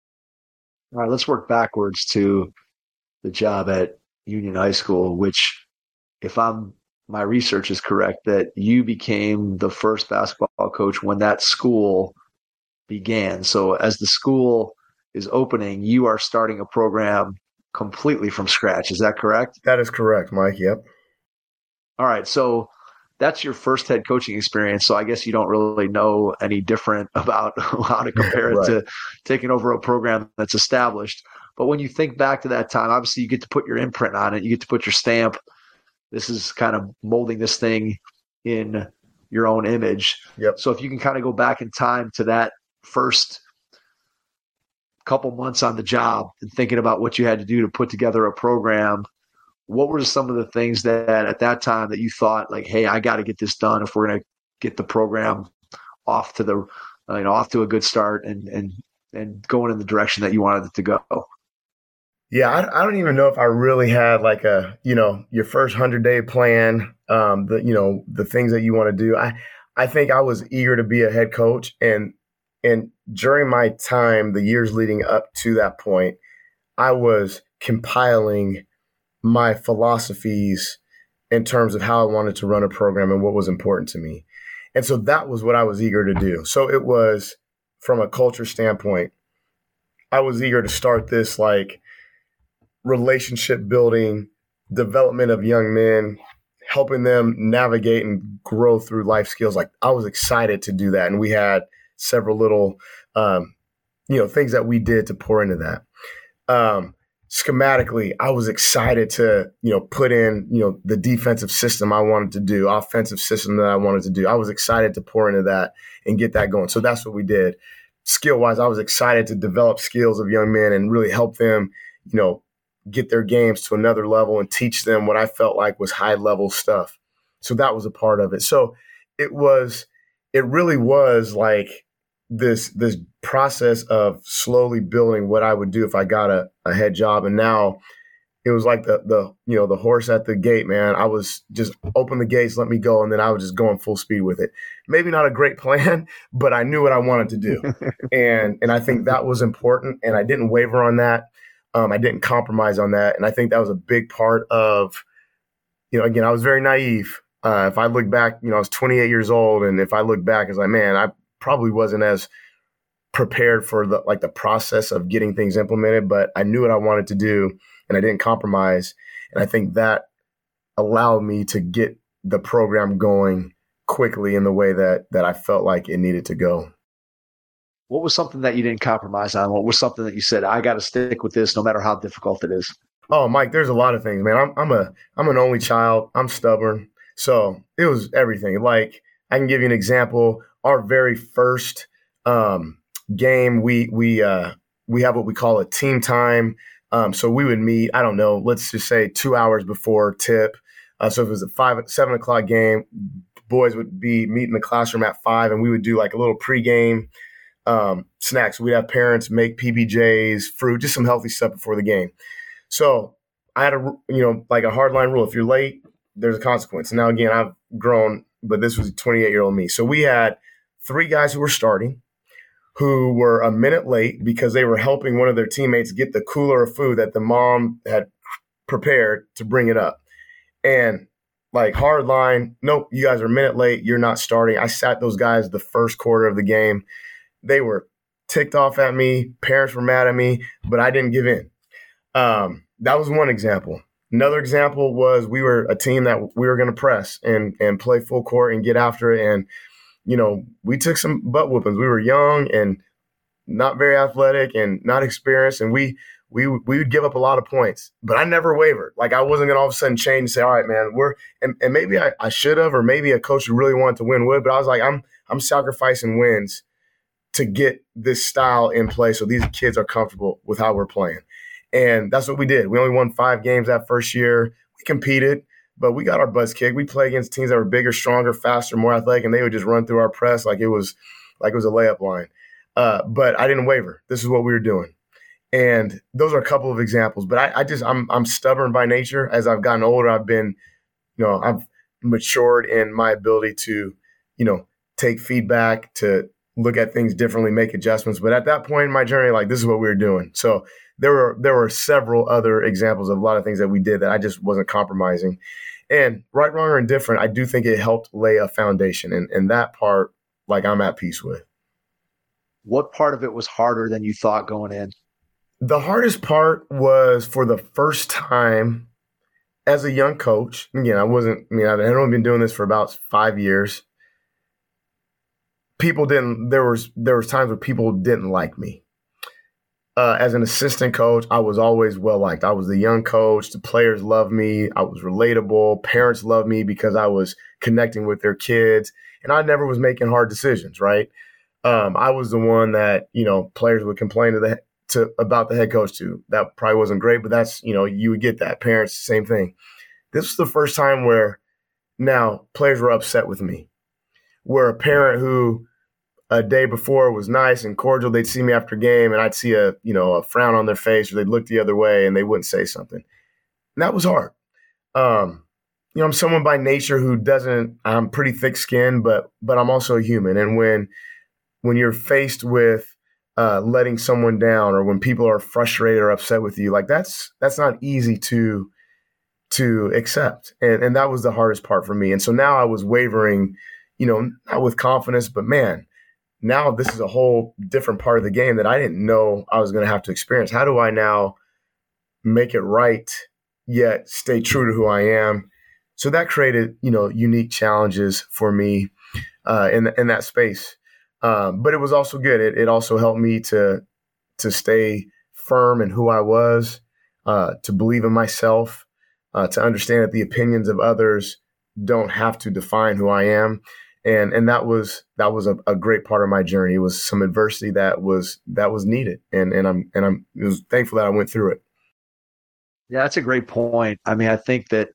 S3: All right, let's work backwards to the job at Union High School, which, if I'm my research is correct, that you became the first basketball coach when that school began. So as the school is opening, you are starting a program completely from scratch. Is that correct?
S2: That is correct, Mike. Yep.
S3: All right. So that's your first head coaching experience. So I guess you don't really know any different about how to compare it
S2: right.
S3: to taking over a program that's established. But when you think back to that time, obviously you get to put your imprint on it. You get to put your stamp. This is kind of molding this thing in your own image.
S2: Yep.
S3: So if you can kind of go back in time to that first couple months on the job and thinking about what you had to do to put together a program, what were some of the things that at that time that you thought like, hey, I got to get this done if we're going to get the program off to the, you know, off to a good start and, and, and going in the direction that you wanted it to go?
S2: Yeah, I, I don't even know if I really had like a, you know, your first hundred day plan, um, the, you know, the things that you want to do. I, I think I was eager to be a head coach. And, and during my time, the years leading up to that point, I was compiling my philosophies in terms of how I wanted to run a program and what was important to me. And so that was what I was eager to do. So it was, from a culture standpoint, I was eager to start this like relationship building, development of young men, helping them navigate and grow through life skills. Like I was excited to do that. And we had several little, um, you know, things that we did to pour into that. Um, schematically, I was excited to, you know, put in, you know, the defensive system I wanted to do, offensive system that I wanted to do. I was excited to pour into that and get that going. So that's what we did. Skill-wise, I was excited to develop skills of young men and really help them, you know, get their games to another level and teach them what I felt like was high level stuff. So that was a part of it. So it was, it really was like this, this process of slowly building what I would do if I got a, a head job. And now it was like the, the, you know, the horse at the gate, man. I was just open the gates, let me go. And then I was just going full speed with it. Maybe not a great plan, but I knew what I wanted to do. and, and I think that was important. And I didn't waver on that. Um, I didn't compromise on that. And I think that was a big part of, you know, again, I was very naive. Uh, if I look back, you know, I was twenty-eight years old. And if I look back, it's like, man, I probably wasn't as prepared for the, like the process of getting things implemented, but I knew what I wanted to do and I didn't compromise. And I think that allowed me to get the program going quickly in the way that, that I felt like it needed to go.
S3: What was something that you didn't compromise on? What was something that you said, I got to stick with this no matter how difficult it is?
S2: Oh, Mike, there's a lot of things, man. I'm, I'm a, I'm an only child. I'm stubborn. So it was everything. Like I can give you an example. Our very first um, game, we, we, uh, we have what we call a team time. Um, so we would meet, I don't know, let's just say two hours before tip. Uh, so if it was a five, seven o'clock game, boys would be meeting in the classroom at five and we would do like a little pregame Um, snacks. We'd have parents make P B Js, fruit, just some healthy stuff before the game. So I had a, you know, like a hard line rule. If you're late, there's a consequence. Now, again, I've grown, but this was twenty-eight-year-old me. So we had three guys who were starting who were a minute late because they were helping one of their teammates get the cooler of food that the mom had prepared to bring it up. And like hard line, nope, you guys are a minute late. You're not starting. I sat those guys the first quarter of the game. They were ticked off at me. Parents were mad at me, but I didn't give in. Um, that was one example. Another example was we were a team that we were going to press and and play full court and get after it. And, you know, we took some butt whoopings. We were young and not very athletic and not experienced. And we we we would give up a lot of points. But I never wavered. Like I wasn't going to all of a sudden change and say, all right, man, we're and, – and maybe I, I should have, or maybe a coach who really wanted to win would. But I was like, I'm I'm sacrificing wins to get this style in place so these kids are comfortable with how we're playing. And that's what we did. We only won five games that first year. We competed, but we got our butts kicked. We played against teams that were bigger, stronger, faster, more athletic, and they would just run through our press like it was like it was a layup line. Uh, but I didn't waver. This is what we were doing. And those are a couple of examples. But I, I just I'm I'm stubborn by nature. As I've gotten older, I've been, you know, I've matured in my ability to, you know, take feedback, to look at things differently, make adjustments. But at that point in my journey, like this is what we were doing. So There were there were several other examples of a lot of things that we did that I just wasn't compromising. And right, wrong, or indifferent, I do think it helped lay a foundation. And, and that part, like, I'm at peace with.
S3: What part of it was harder than you thought going in?
S2: The hardest part was for the first time as a young coach. Again, I wasn't – I mean, I'd only been doing this for about five years. People didn't – there was there was times where people didn't like me. Uh, as an assistant coach, I was always well-liked. I was the young coach. The players loved me. I was relatable. Parents loved me because I was connecting with their kids. And I never was making hard decisions, right? Um, I was the one that, you know, players would complain to the to about the head coach to. That probably wasn't great, but that's, you know, you would get that. Parents, same thing. This was the first time where now players were upset with me. Where a parent who – a day before was nice and cordial, they'd see me after game and I'd see a, you know, a frown on their face, or they'd look the other way and they wouldn't say something. And that was hard. Um, you know, I'm someone by nature who doesn't, I'm pretty thick skinned, but, but I'm also a human. And when, when you're faced with uh, letting someone down, or when people are frustrated or upset with you, like that's, that's not easy to, to accept. And, and that was the hardest part for me. And so now I was wavering, you know, not with confidence, but man, now this is a whole different part of the game that I didn't know I was going to have to experience. How do I now make it right, yet stay true to who I am? So that created, you know, unique challenges for me uh, in in that space. Um, but it was also good. It, it also helped me to to stay firm in who I was, uh, to believe in myself, uh, to understand that the opinions of others don't have to define who I am. And and that was that was a, a great part of my journey. It was some adversity that was that was needed, and and I'm and I'm it was thankful that I went through it.
S3: Yeah, that's a great point. I mean, I think that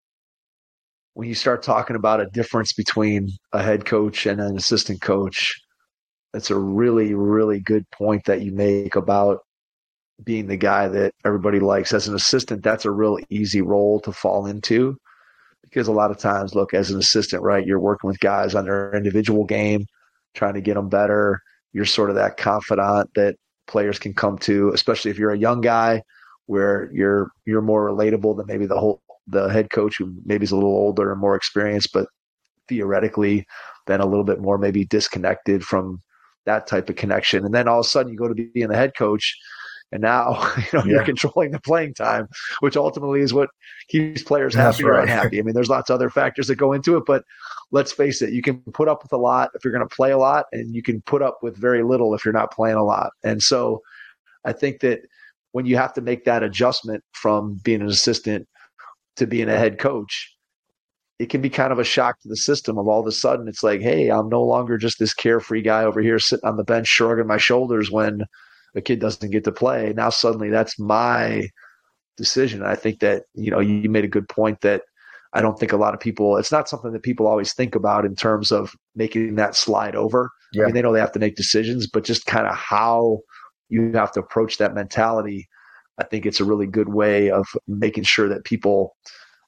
S3: when you start talking about a difference between a head coach and an assistant coach, that's a really, really good point that you make about being the guy that everybody likes. As an assistant, that's a real easy role to fall into. Because a lot of times, look, as an assistant, right, you're working with guys on their individual game, trying to get them better. You're sort of that confidant that players can come to, especially if you're a young guy where you're you're more relatable than maybe the whole the head coach who maybe is a little older and more experienced, but theoretically then a little bit more maybe disconnected from that type of connection. And then all of a sudden you go to being the head coach, and now you know, yeah. you're controlling the playing time, which ultimately is what keeps players happy right. or unhappy. I mean, there's lots of other factors that go into it, but let's face it, you can put up with a lot if you're going to play a lot, and you can put up with very little if you're not playing a lot. And so I think that when you have to make that adjustment from being an assistant to being a head coach, it can be kind of a shock to the system of all of a sudden it's like, hey, I'm no longer just this carefree guy over here sitting on the bench shrugging my shoulders when a kid doesn't get to play. Now suddenly that's my decision. I think that, you know, you made a good point that I don't think a lot of people, it's not something that people always think about in terms of making that slide over. Yeah. I mean, they know they have to make decisions, but just kind of how you have to approach that mentality. I think it's a really good way of making sure that people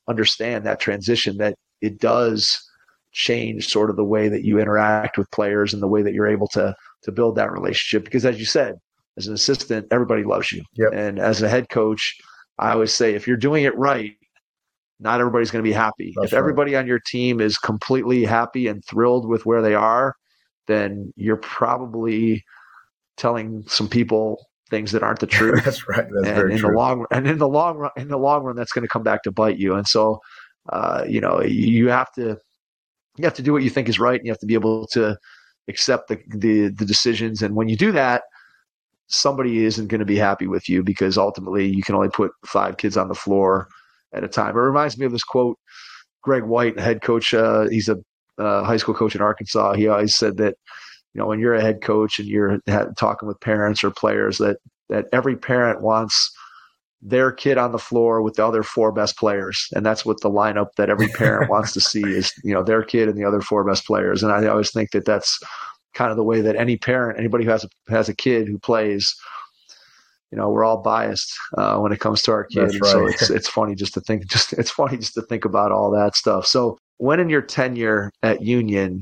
S3: understand that transition, that it does change sort of the way that you interact with players and the way that you're able to to build that relationship. Because as you said, as an assistant, everybody loves you.
S2: Yep.
S3: And as a head coach, I always say, if you're doing it right, not everybody's going to be happy.
S2: That's
S3: if everybody
S2: right.
S3: on your team is completely happy and thrilled with where they are, then you're probably telling some people things that aren't the truth.
S2: That's right. That's
S3: and
S2: very
S3: in
S2: true.
S3: the long and in the long run, in the long run, that's going to come back to bite you. And so, uh, you know, you have to you have to do what you think is right, and you have to be able to accept the the, the decisions. And when you do that, somebody isn't going to be happy with you, because ultimately you can only put five kids on the floor at a time. It reminds me of this quote, Greg White, head coach. Uh, he's a uh, high school coach in Arkansas. He always said that, you know, when you're a head coach and you're talking with parents or players, that that every parent wants their kid on the floor with the other four best players. And that's what the lineup that every parent wants to see is, you know, their kid and the other four best players. And I always think that that's kind of the way that any parent, anybody who has a, has a kid who plays, you know, we're all biased uh, when it comes to our kids.
S2: Right.
S3: So it's it's funny just to think, just it's funny just to think about all that stuff. So when in your tenure at Union,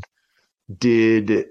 S3: did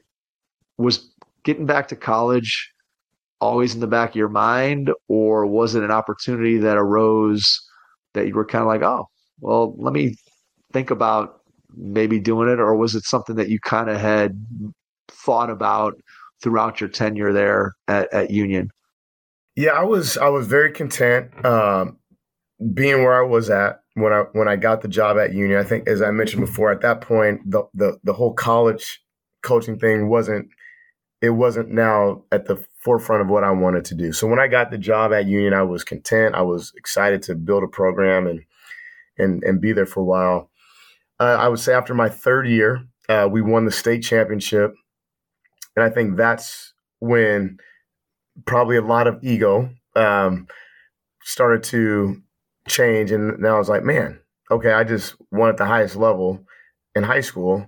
S3: was getting back to college always in the back of your mind, or was it an opportunity that arose that you were kind of like, oh, well, let me think about maybe doing it, or was it something that you kind of had thought about throughout your tenure there at, at Union?
S2: Yeah, I was I was very content um, being where I was at when I when I got the job at Union. I think, as I mentioned before, at that point, the the, the whole college coaching thing wasn't it wasn't now at the forefront of what I wanted to do. So when I got the job at Union, I was content. I was excited to build a program and and and be there for a while. Uh, I would say after my third year, uh, we won the state championship, and I think that's when probably a lot of ego um, started to change. And now I was like, man, okay, I just won at the highest level in high school.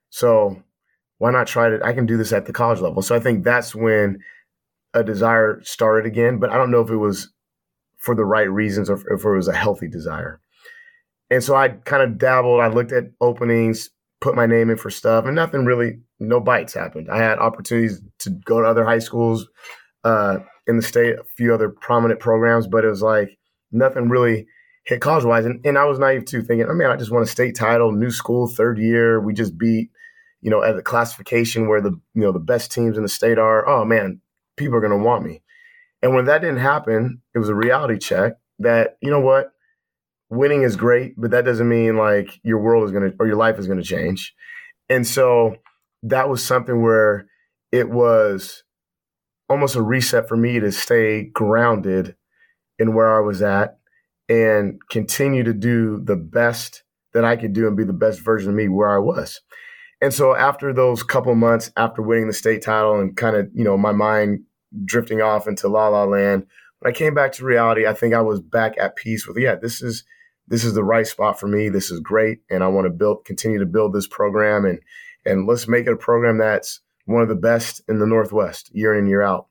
S2: So why not try it? I can do this at the college level. So I think that's when a desire started again, but I don't know if it was for the right reasons or if it was a healthy desire. And so I kind of dabbled. I looked at openings, put my name in for stuff, and nothing really, no bites happened. I had opportunities to go to other high schools uh, in the state, a few other prominent programs, but it was like nothing really hit college-wise. And, and I was naive too, thinking, oh man, I just won a state title, new school, third year. We just beat, you know, at the classification where the, you know, the best teams in the state are. Oh man, people are going to want me. And when that didn't happen, it was a reality check that, you know what, winning is great, but that doesn't mean like your world is going to, or your life is going to change. And so that was something where it was almost a reset for me to stay grounded in where I was at and continue to do the best that I could do and be the best version of me where I was. And so after those couple of months after winning the state title and kind of, you know, my mind drifting off into la la land, when I came back to reality, I think I was back at peace with, yeah, this is, this is the right spot for me. This is great. And I want to build, continue to build this program, and, and let's make it a program that's one of the best in the Northwest year in and year out.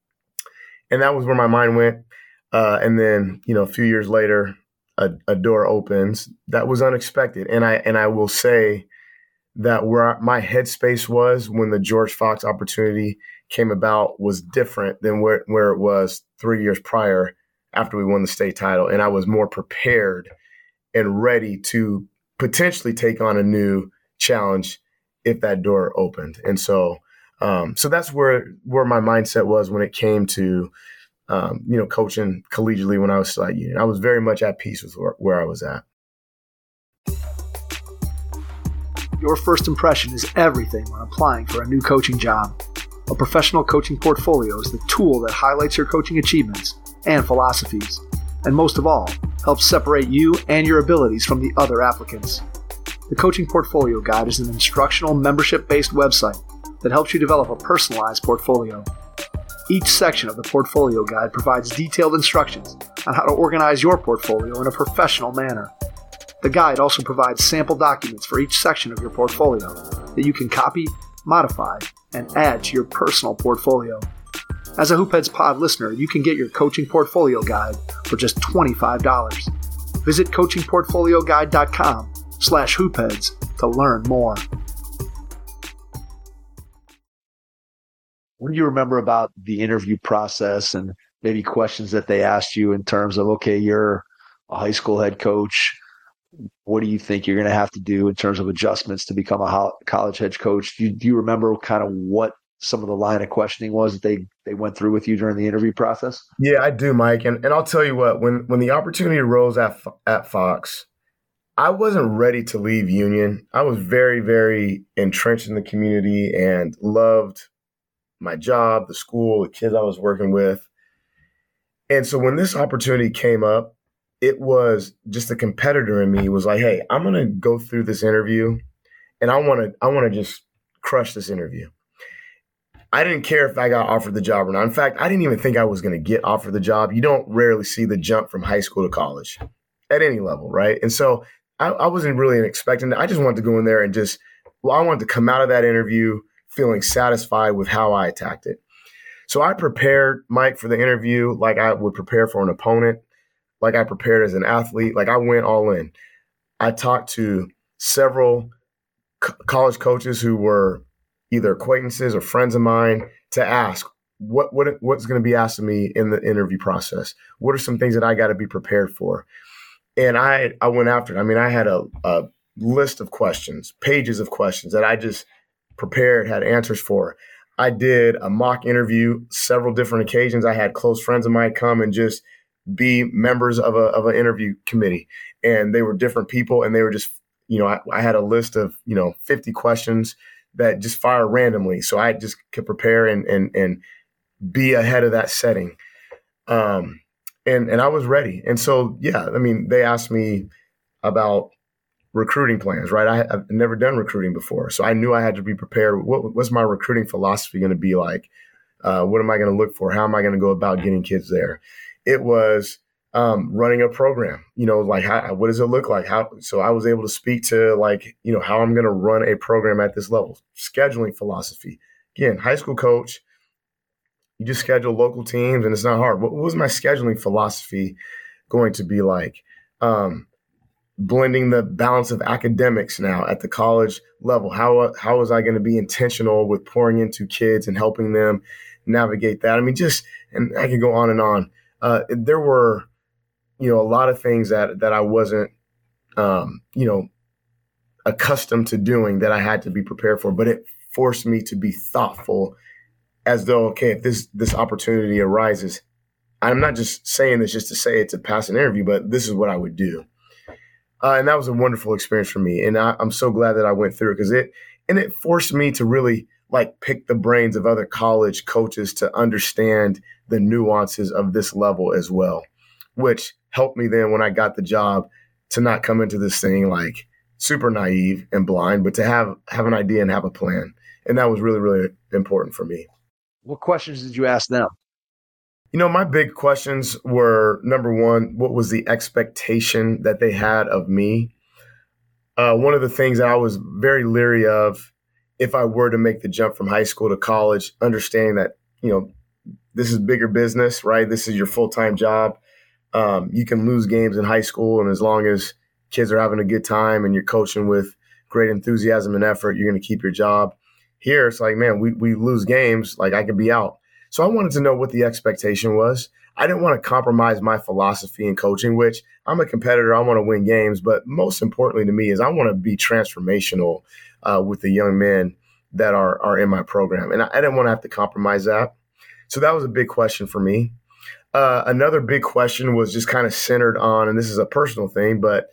S2: And that was where my mind went. Uh, and then, you know, a few years later, a, a door opens that was unexpected. And I, and I will say that where my headspace was when the George Fox opportunity came about was different than where, where it was three years prior after we won the state title. And I was more prepared and ready to potentially take on a new challenge if that door opened. And so, um, so that's where, where my mindset was when it came to, um, you know, coaching collegiately when I was still at Union. I was very much at peace with where, where I was at.
S3: Your first impression is everything when applying for a new coaching job. A professional coaching portfolio is the tool that highlights your coaching achievements and philosophies, and most of all, helps separate you and your abilities from the other applicants. The Coaching Portfolio Guide is an instructional, membership-based website that helps you develop a personalized portfolio. Each section of the Portfolio Guide provides detailed instructions on how to organize your portfolio in a professional manner. The guide also provides sample documents for each section of your portfolio that you can copy, modify, and add to your personal portfolio. As a Hoopheads Pod listener, you can get your Coaching Portfolio Guide for just twenty-five dollars. Visit coachingportfolioguide.com slash hoopheads to learn more. What do you remember about the interview process and maybe questions that they asked you in terms of, okay, you're a high school head coach. What do you think you're going to have to do in terms of adjustments to become a ho- college head coach? Do you, do you remember kind of what some of the line of questioning was that they, they went through with you during the interview process?
S2: Yeah, I do, Mike. And and I'll tell you what, when, when the opportunity arose at, at Fox, I wasn't ready to leave Union. I was very, very entrenched in the community and loved my job, the school, the kids I was working with. And so when this opportunity came up, it was just a competitor in me was like, hey, I'm going to go through this interview and I want to I want to just crush this interview. I didn't care if I got offered the job or not. In fact, I didn't even think I was going to get offered the job. You don't rarely see the jump from high school to college at any level, right? And so I, I wasn't really expecting that. I just wanted to go in there and just, well, I wanted to come out of that interview feeling satisfied with how I attacked it. So I prepared, Mike, for the interview like I would prepare for an opponent, like I prepared as an athlete. Like I went all in. I talked to several co- college coaches who were either acquaintances or friends of mine to ask what, what what's going to be asked of me in the interview process. What are some things that I got to be prepared for? And I I went after it. I mean, I had a, a list of questions, pages of questions that I just prepared, had answers for. I did a mock interview several different occasions. I had close friends of mine come and just be members of a of an interview committee. And they were different people. And they were just, you know, I, I had a list of, you know, fifty questions that just fire randomly. So I just could prepare and and and be ahead of that setting. Um, and and I was ready. And so, yeah, I mean, they asked me about recruiting plans, right? I, I've never done recruiting before. So I knew I had to be prepared. What, what's my recruiting philosophy going to be like? Uh, what am I going to look for? How am I going to go about getting kids there? It was um, running a program, you know, like how, what does it look like? How, so I was able to speak to like, you know, how I'm going to run a program at this level, scheduling philosophy. Again, high school coach, you just schedule local teams and it's not hard. What, what was my scheduling philosophy going to be like? Um, blending the balance of academics now at the college level. How, how was I going to be intentional with pouring into kids and helping them navigate that? I mean, just, and I could go on and on. Uh, there were, you know, a lot of things that, that I wasn't, um, you know, accustomed to doing that I had to be prepared for, but it forced me to be thoughtful as though, okay, if this, this opportunity arises, I'm not just saying this just to say it to pass an interview, but this is what I would do. Uh, and that was a wonderful experience for me. And I, I'm so glad that I went through it because it, and it forced me to really like pick the brains of other college coaches to understand the nuances of this level as well, which helped me then when I got the job to not come into this thing like super naive and blind, but to have, have an idea and have a plan. And that was really, really important for me.
S3: What questions did you ask them?
S2: You know, my big questions were, number one, what was the expectation that they had of me? Uh, one of the things that I was very leery of if I were to make the jump from high school to college, understanding that, you know, this is bigger business, right? This is your full-time job. Um, you can lose games in high school, and as long as kids are having a good time and you're coaching with great enthusiasm and effort, you're going to keep your job. Here, it's like, man, we we lose games, like I could be out. So I wanted to know what the expectation was. I didn't want to compromise my philosophy in coaching, which I'm a competitor. I want to win games. But most importantly to me is I want to be transformational uh, with the young men that are, are in my program. And I, I didn't want to have to compromise that. So that was a big question for me. Uh, another big question was just kind of centered on, and this is a personal thing, but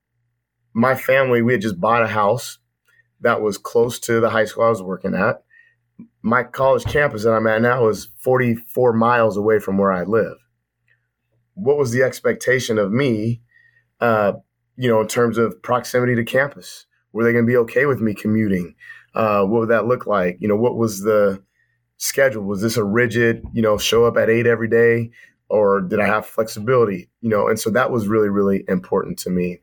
S2: my family, we had just bought a house that was close to the high school I was working at. My college campus that I'm at now is forty-four miles away from where I live. What was the expectation of me, uh, you know, in terms of proximity to campus? Were they going to be okay with me commuting? Uh, what would that look like? You know, what was the schedule? Was this a rigid, you know, show up at eight every day, or did I have flexibility? You know, and so that was really, really important to me.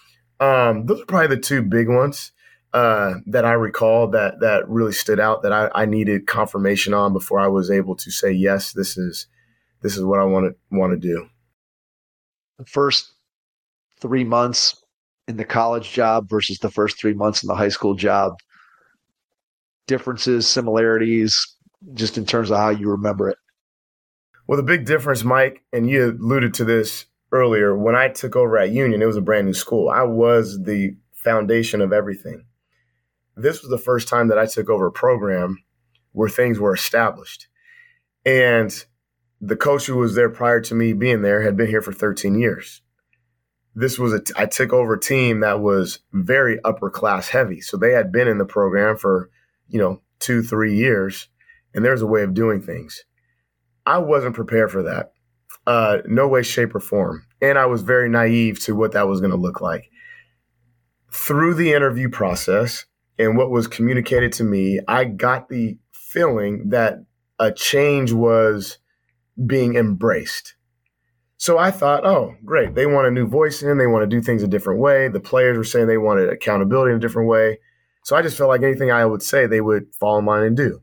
S2: Um, those are probably the two big ones. Uh, that I recall that that really stood out that I, I needed confirmation on before I was able to say, yes, this is this is what I want to want to do.
S3: The first three months in the college job versus the first three months in the high school job? Differences, similarities, just in terms of how you remember it.
S2: Well, the big difference, Mike, and you alluded to this earlier, when I took over at Union, it was a brand new school. I was the foundation of everything. This was the first time that I took over a program where things were established. And the coach who was there prior to me being there had been here for thirteen years. This was a, I took over a team that was very upper class heavy. So they had been in the program for, you know, two, three years, and there's a way of doing things. I wasn't prepared for that. Uh, no way, shape, or form. And I was very naive to what that was going to look like. Through the interview process and what was communicated to me, I got the feeling that a change was being embraced. So I thought, oh, great. They want a new voice in. They want to do things a different way. The players were saying they wanted accountability in a different way. So I just felt like anything I would say, they would fall in line and do.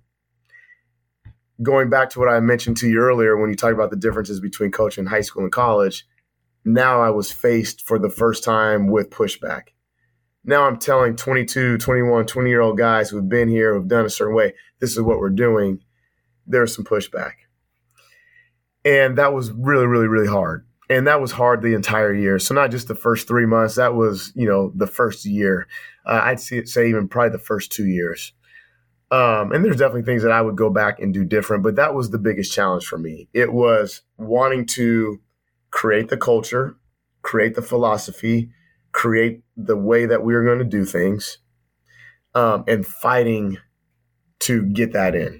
S2: Going back to what I mentioned to you earlier when you talked about the differences between coaching in high school and college, now I was faced for the first time with pushback. Now I'm telling twenty-two, twenty-one, twenty-year-old guys who've been here, who've done a certain way, this is what we're doing. There's some pushback. And that was really, really, really hard. And that was hard the entire year. So not just the first three months, that was, you know, the first year. Uh, I'd see it, say even probably the first two years. Um, and there's definitely things that I would go back and do different, but that was the biggest challenge for me. It was wanting to create the culture, create the philosophy, create the way that we were going to do things, um, and fighting to get that in.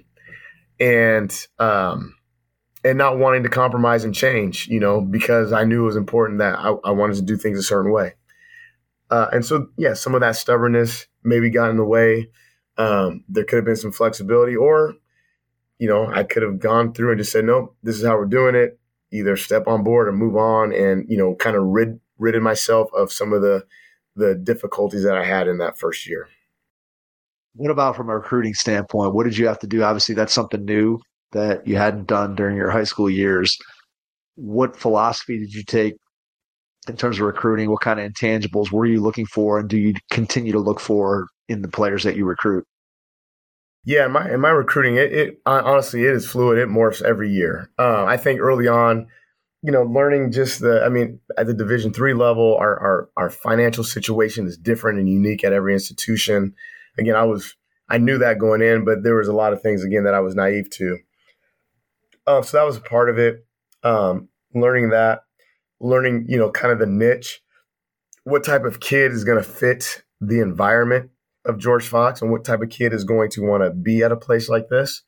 S2: And um, and not wanting to compromise and change, you know, because I knew it was important that I, I wanted to do things a certain way. Uh, and so, yeah, some of that stubbornness maybe got in the way. Um, there could have been some flexibility, or, you know, I could have gone through and just said, nope, this is how we're doing it. Either step on board or move on, and, you know, kind of rid ridden myself of some of the the difficulties that I had in that first year.
S3: What about from a recruiting standpoint? What did you have to do? Obviously, that's something new that you hadn't done during your high school years. What philosophy did you take in terms of recruiting? What kind of intangibles were you looking for, and do you continue to look for in the players that you recruit?
S2: Yeah, in my, in my recruiting, it, it honestly, it is fluid. It morphs every year. Uh, I think early on, you know, learning just the, I mean, at the Division three level, our, our, our financial situation is different and unique at every institution. Again, I was, I knew that going in, but there was a lot of things, again, that I was naive to. Um, so that was a part of it. Um, learning that, learning, you know, kind of the niche, what type of kid is going to fit the environment of George Fox, and what type of kid is going to want to be at a place like this.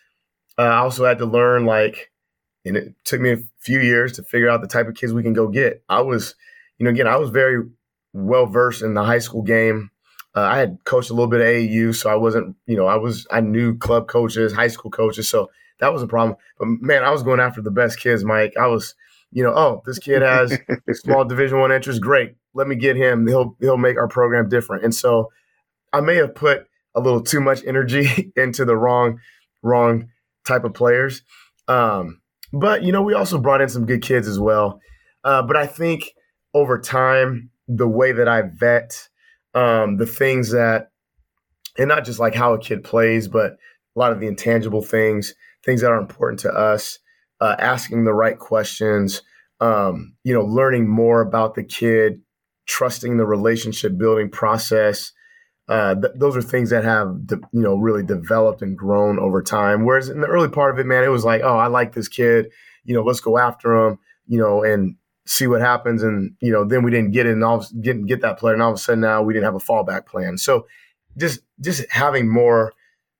S2: Uh, I also had to learn, like, and it took me a few years to figure out the type of kids we can go get. I was, you know, again, I was very well versed in the high school game. Uh, I had coached a little bit of A A U, so I wasn't, you know, I was, I knew club coaches, high school coaches, so that was a problem. But man, I was going after the best kids, Mike. I was, you know, oh, this kid has a small Division One interest, great. Let me get him. He'll he'll make our program different. And so I may have put a little too much energy into the wrong wrong type of players. Um, but, you know, we also brought in some good kids as well. Uh, but I think over time, the way that I vet um, the things that, and not just like how a kid plays, but a lot of the intangible things, things that are important to us, uh, asking the right questions, um, you know, learning more about the kid, trusting the relationship building process. Uh, th- those are things that have, de- you know, really developed and grown over time. Whereas in the early part of it, man, it was like, oh, I like this kid, you know, let's go after him, you know, and see what happens. And, you know, then we didn't get it and all of, didn't get that player. And all of a sudden now we didn't have a fallback plan. So just, just having more,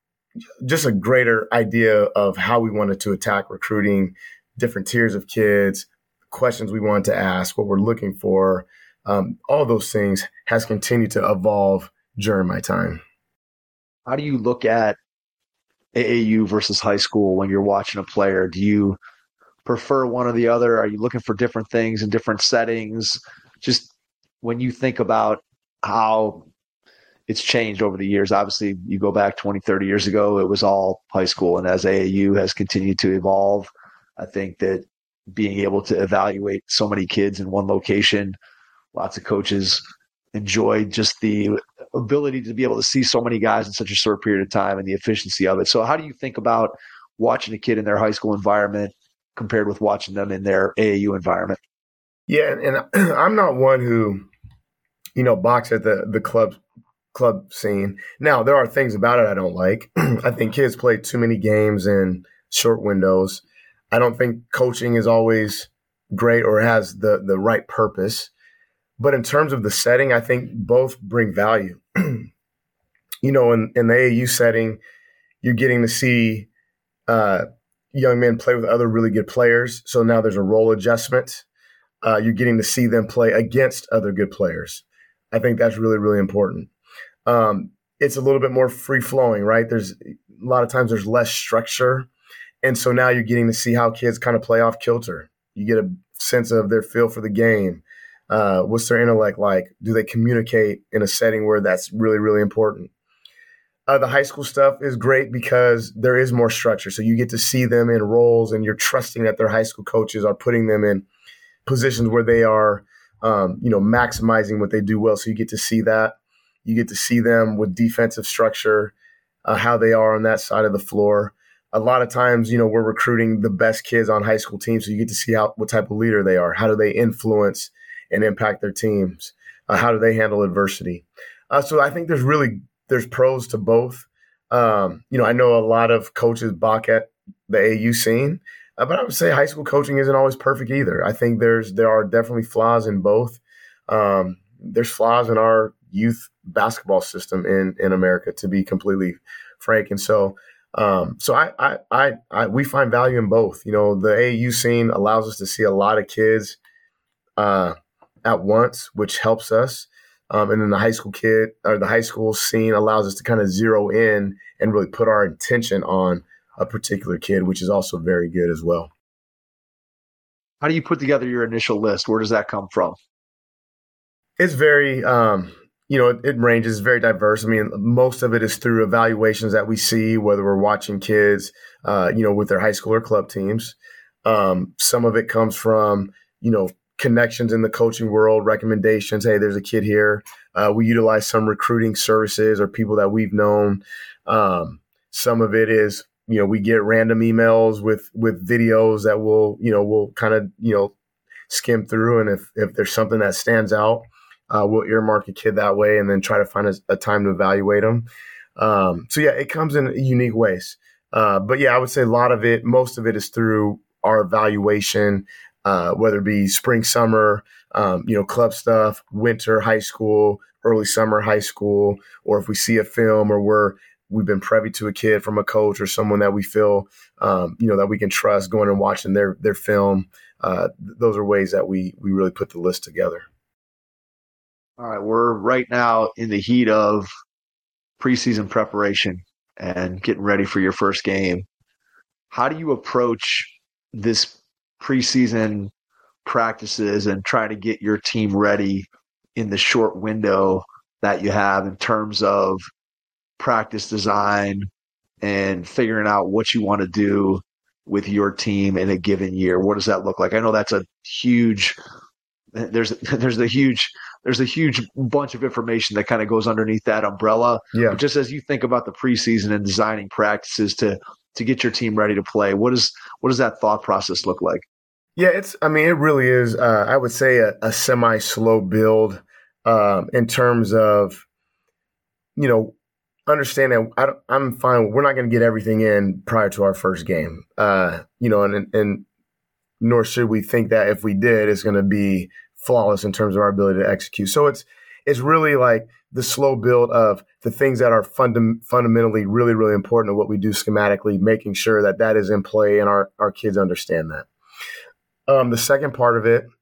S2: just a greater idea of how we wanted to attack recruiting, different tiers of kids, questions we wanted to ask, what we're looking for, um, all those things has continued to evolve during my time.
S3: How do you look at A A U versus high school when you're watching a player? Do you prefer one or the other? Are you looking for different things in different settings? Just when you think about how it's changed over the years, obviously you go back twenty, thirty years ago, it was all high school. And as A A U has continued to evolve, I think that being able to evaluate so many kids in one location lots of coaches enjoy just the ability to be able to see so many guys in such a short period of time and the efficiency of it. So how do you think about watching a kid in their high school environment compared with watching them in their A A U environment?
S2: Yeah, and I'm not one who, you know, box at the the club club scene. Now, there are things about it I don't like. I think kids play too many games in short windows. I don't think coaching is always great or has the the right purpose. But in terms of the setting, I think both bring value. You know, in, in the A A U setting, you're getting to see uh, young men play with other really good players. So now there's a role adjustment. Uh, you're getting to see them play against other good players. I think that's really, really important. Um, it's a little bit more free-flowing, right? There's a lot of times there's less structure. And so now you're getting to see how kids kind of play off kilter. You get a sense of their feel for the game. Uh, what's their intellect like? Do they communicate in a setting where that's really, really important? Uh, the high school stuff is great because there is more structure. So you get to see them in roles and you're trusting that their high school coaches are putting them in positions where they are, um, you know, maximizing what they do well. So you get to see that. You get to see them with defensive structure, uh, how they are on that side of the floor. A lot of times, you know, we're recruiting the best kids on high school teams. So you get to see how what type of leader they are. How do they influence and impact their teams? Uh, how do they handle adversity? Uh, so I think there's really there's pros to both. Um, you know, I know a lot of coaches balk at the A A U scene, uh, but I would say high school coaching isn't always perfect either. I think there's there are definitely flaws in both. Um, there's flaws in our youth basketball system in in America, to be completely frank. And so, um, so I, I, I, I, we find value in both. You know, the A A U scene allows us to see a lot of kids uh, at once, which helps us. Um, and then the high school kid or the high school scene allows us to kind of zero in and really put our attention on a particular kid, which is also very good as well.
S3: How do you put together your initial list? Where does that come from?
S2: It's very, um, you know, it, it ranges, very diverse. I mean, most of it is through evaluations that we see, whether we're watching kids, uh, you know, with their high school or club teams. Um, some of it comes from, you know, connections in the coaching world, recommendations. Hey, there's a kid here. Uh, we utilize some recruiting services or people that we've known. Um, some of it is, you know, we get random emails with with videos that we'll, you know, we'll kind of, you know, skim through. And if if there's something that stands out, uh, we'll earmark a kid that way and then try to find a, a time to evaluate them. Um, so, yeah, it comes in unique ways. Uh, but, yeah, I would say a lot of it, most of it is through our evaluation, Uh, whether it be spring, summer, um, you know, club stuff, winter, high school, early summer, high school, or if we see a film or we're, we've been privy to a kid from a coach or someone that we feel, um, you know, that we can trust, going and watching their their film. Uh, those are ways that we we really put the list together.
S3: All right, we're right now in the heat of preseason preparation and getting ready for your first game. How do you approach this preseason practices and trying to get your team ready in the short window that you have in terms of practice design and figuring out what you want to do with your team in a given year? What does that look like? I know that's a huge, there's, there's a huge, there's a huge bunch of information that kind of goes underneath that umbrella.
S2: Yeah.
S3: But just as you think about the preseason and designing practices to, to get your team ready to play, what is, what does that thought process look like?
S2: Yeah, it's, I mean, it really is, uh, I would say a, a semi-slow build um, in terms of, you know, understanding I don't, I'm fine. We're not going to get everything in prior to our first game, uh, you know, and, and nor should we think that if we did, it's going to be flawless in terms of our ability to execute. So it's, it's really like the slow build of the things that are funda- fundamentally really, really important to what we do schematically, making sure that that is in play and our, our kids understand that. Um, the second part of it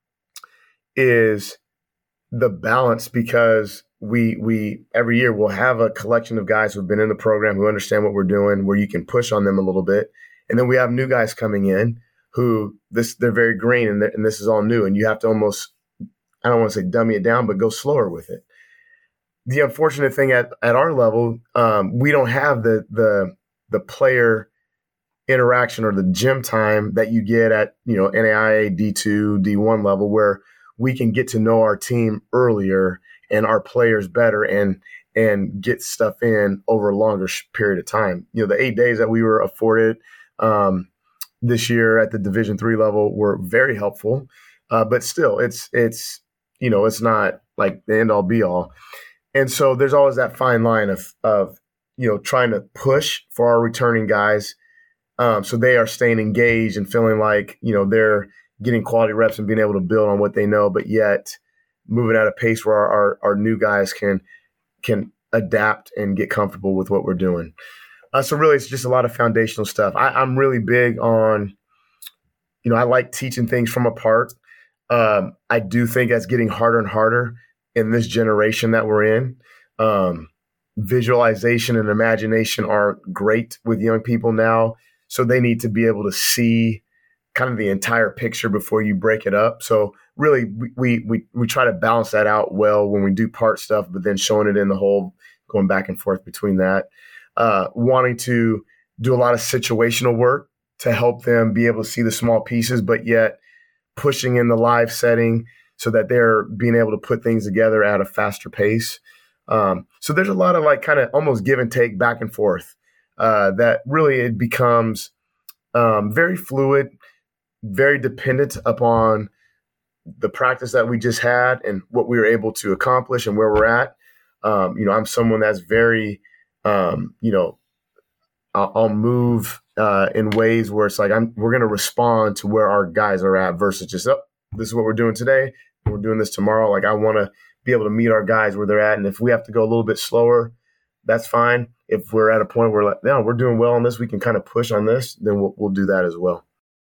S2: is the balance, because we we every year we'll have a collection of guys who've been in the program who understand what we're doing, where you can push on them a little bit, and then we have new guys coming in who this they're very green and, and this is all new, and you have to almost, I don't want to say dummy it down, but go slower with it. The unfortunate thing at at our level, um, we don't have the the the player interaction or the gym time that you get at, you know, N A I A D two, D one level, where we can get to know our team earlier and our players better and and get stuff in over a longer period of time. You know, the eight days that we were afforded um, this year at the Division three level were very helpful, uh, but still, it's it's you know, it's not like the end all be all. And so there's always that fine line of of you know trying to push for our returning guys, um, so they are staying engaged and feeling like you know they're getting quality reps and being able to build on what they know, but yet moving at a pace where our our, our new guys can. can adapt and get comfortable with what we're doing. Uh, so really, it's just a lot of foundational stuff. I, I'm really big on, you know, I like teaching things from apart. Um, I do think that's getting harder and harder in this generation that we're in. Um, visualization and imagination are great with young people now. So they need to be able to see kind of the entire picture before you break it up. So really, we, we we we try to balance that out well when we do part stuff, but then showing it in the whole, going back and forth between that. Uh, wanting to do a lot of situational work to help them be able to see the small pieces, but yet pushing in the live setting so that they're being able to put things together at a faster pace. Um, so there's a lot of like kind of almost give and take back and forth uh, that really it becomes um, very fluid, very dependent upon the practice that we just had and what we were able to accomplish and where we're at. Um, you know, I'm someone that's very, um, you know, I'll, I'll move uh, in ways where it's like I'm we're going to respond to where our guys are at versus just, oh, this is what we're doing today. We're doing this tomorrow. Like I want to be able to meet our guys where they're at. And if we have to go a little bit slower, that's fine. If we're at a point where like, no, we're doing well on this, we can kind of push on this, then we'll, we'll do that as well.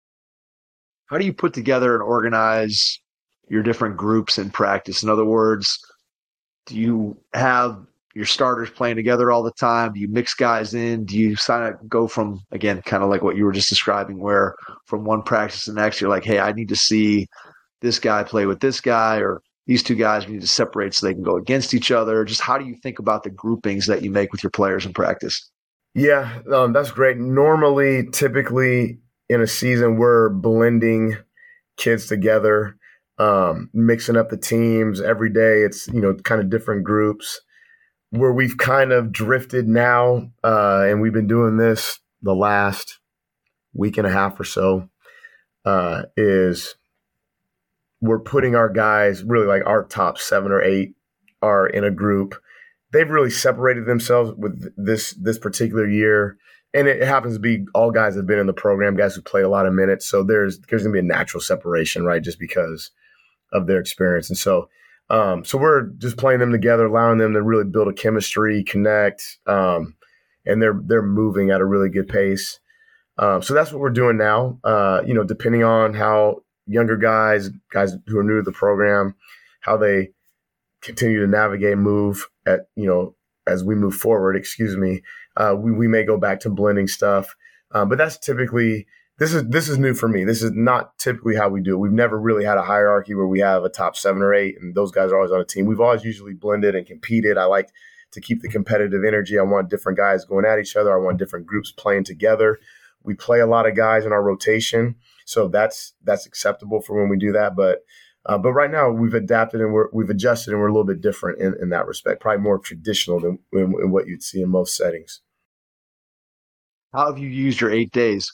S3: How do you put together and organize your different groups in practice? In other words, do you have your starters playing together all the time? Do you mix guys in? Do you kind of go from, again, kind of like what you were just describing, where from one practice to the next, you're like, hey, I need to see this guy play with this guy, or these two guys we need to separate so they can go against each other? Just how do you think about the groupings that you make with your players in practice?
S2: Yeah, um, that's great. Normally, typically in a season, we're blending kids together, um, mixing up the teams every day. It's, you know, kind of different groups. Where we've kind of drifted now, uh, and we've been doing this the last week and a half or so, uh, is we're putting our guys, really like our top seven or eight are in a group. They've really separated themselves with this this particular year. And it happens to be all guys that have been in the program, guys who play a lot of minutes. So there's there's going to be a natural separation, right, just because of their experience. And so um, so we're just playing them together, allowing them to really build a chemistry, connect, um, and they're they're moving at a really good pace. Um, so that's what we're doing now. Uh, you know, depending on how younger guys, guys who are new to the program, how they continue to navigate, move at, you know, as we move forward, excuse me, uh, we, we may go back to blending stuff. Um, but that's typically, this is, this is new for me. This is not typically how we do it. We've never really had a hierarchy where we have a top seven or eight and those guys are always on a team. We've always usually blended and competed. I like to keep the competitive energy. I want different guys going at each other. I want different groups playing together. We play a lot of guys in our rotation. So that's, that's acceptable for when we do that. But Uh, but right now we've adapted and we're, we've adjusted and we're a little bit different in, in that respect, probably more traditional than in, in what you'd see in most settings.
S3: How have you used your eight days?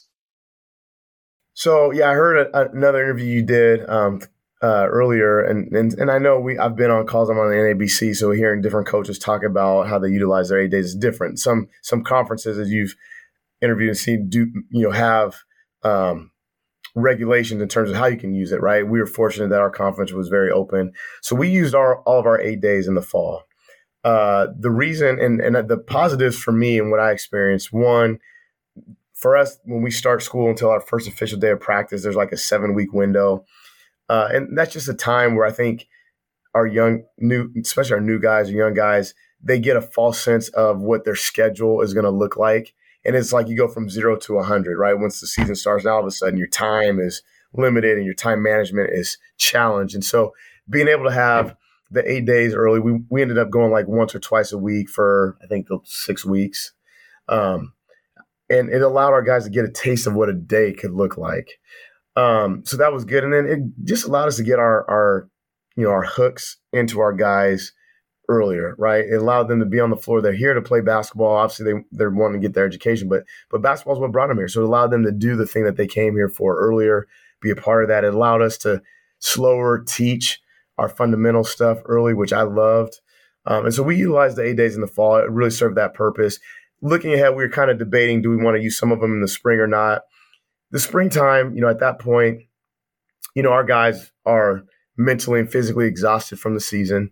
S2: So, yeah, I heard a, another interview you did um, uh, earlier, and, and and I know we I've been on calls. I'm on the N A B C, so hearing different coaches talk about how they utilize their eight days is different. Some some conferences, as you've interviewed and seen, do you know have um, regulations in terms of how you can use it, right? We were fortunate that our conference was very open. So we used our all of our eight days in the fall. Uh, the reason and, and the positives for me and what I experienced, one, for us, when we start school until our first official day of practice, there's like a seven week window. Uh, and that's just a time where I think our young, new, especially our new guys or young guys, they get a false sense of what their schedule is going to look like. And it's like you go from zero to one hundred, right? Once the season starts, now all of a sudden your time is limited and your time management is challenged. And so being able to have the eight days early, we, we ended up going like once or twice a week for, I think, six weeks. Um, and it allowed our guys to get a taste of what a day could look like. Um, so that was good. And then it just allowed us to get our, our you know, our hooks into our guys earlier, right? It allowed them to be on the floor. They're here to play basketball. Obviously, they, they're wanting to get their education, but but basketball is what brought them here. So it allowed them to do the thing that they came here for earlier, be a part of that. It allowed us to slower teach our fundamental stuff early, which I loved. Um, and so we utilized the eight days in the fall. It really served that purpose. Looking ahead, we were kind of debating, do we want to use some of them in the spring or not? The springtime, you know, at that point, you know, our guys are mentally and physically exhausted from the season.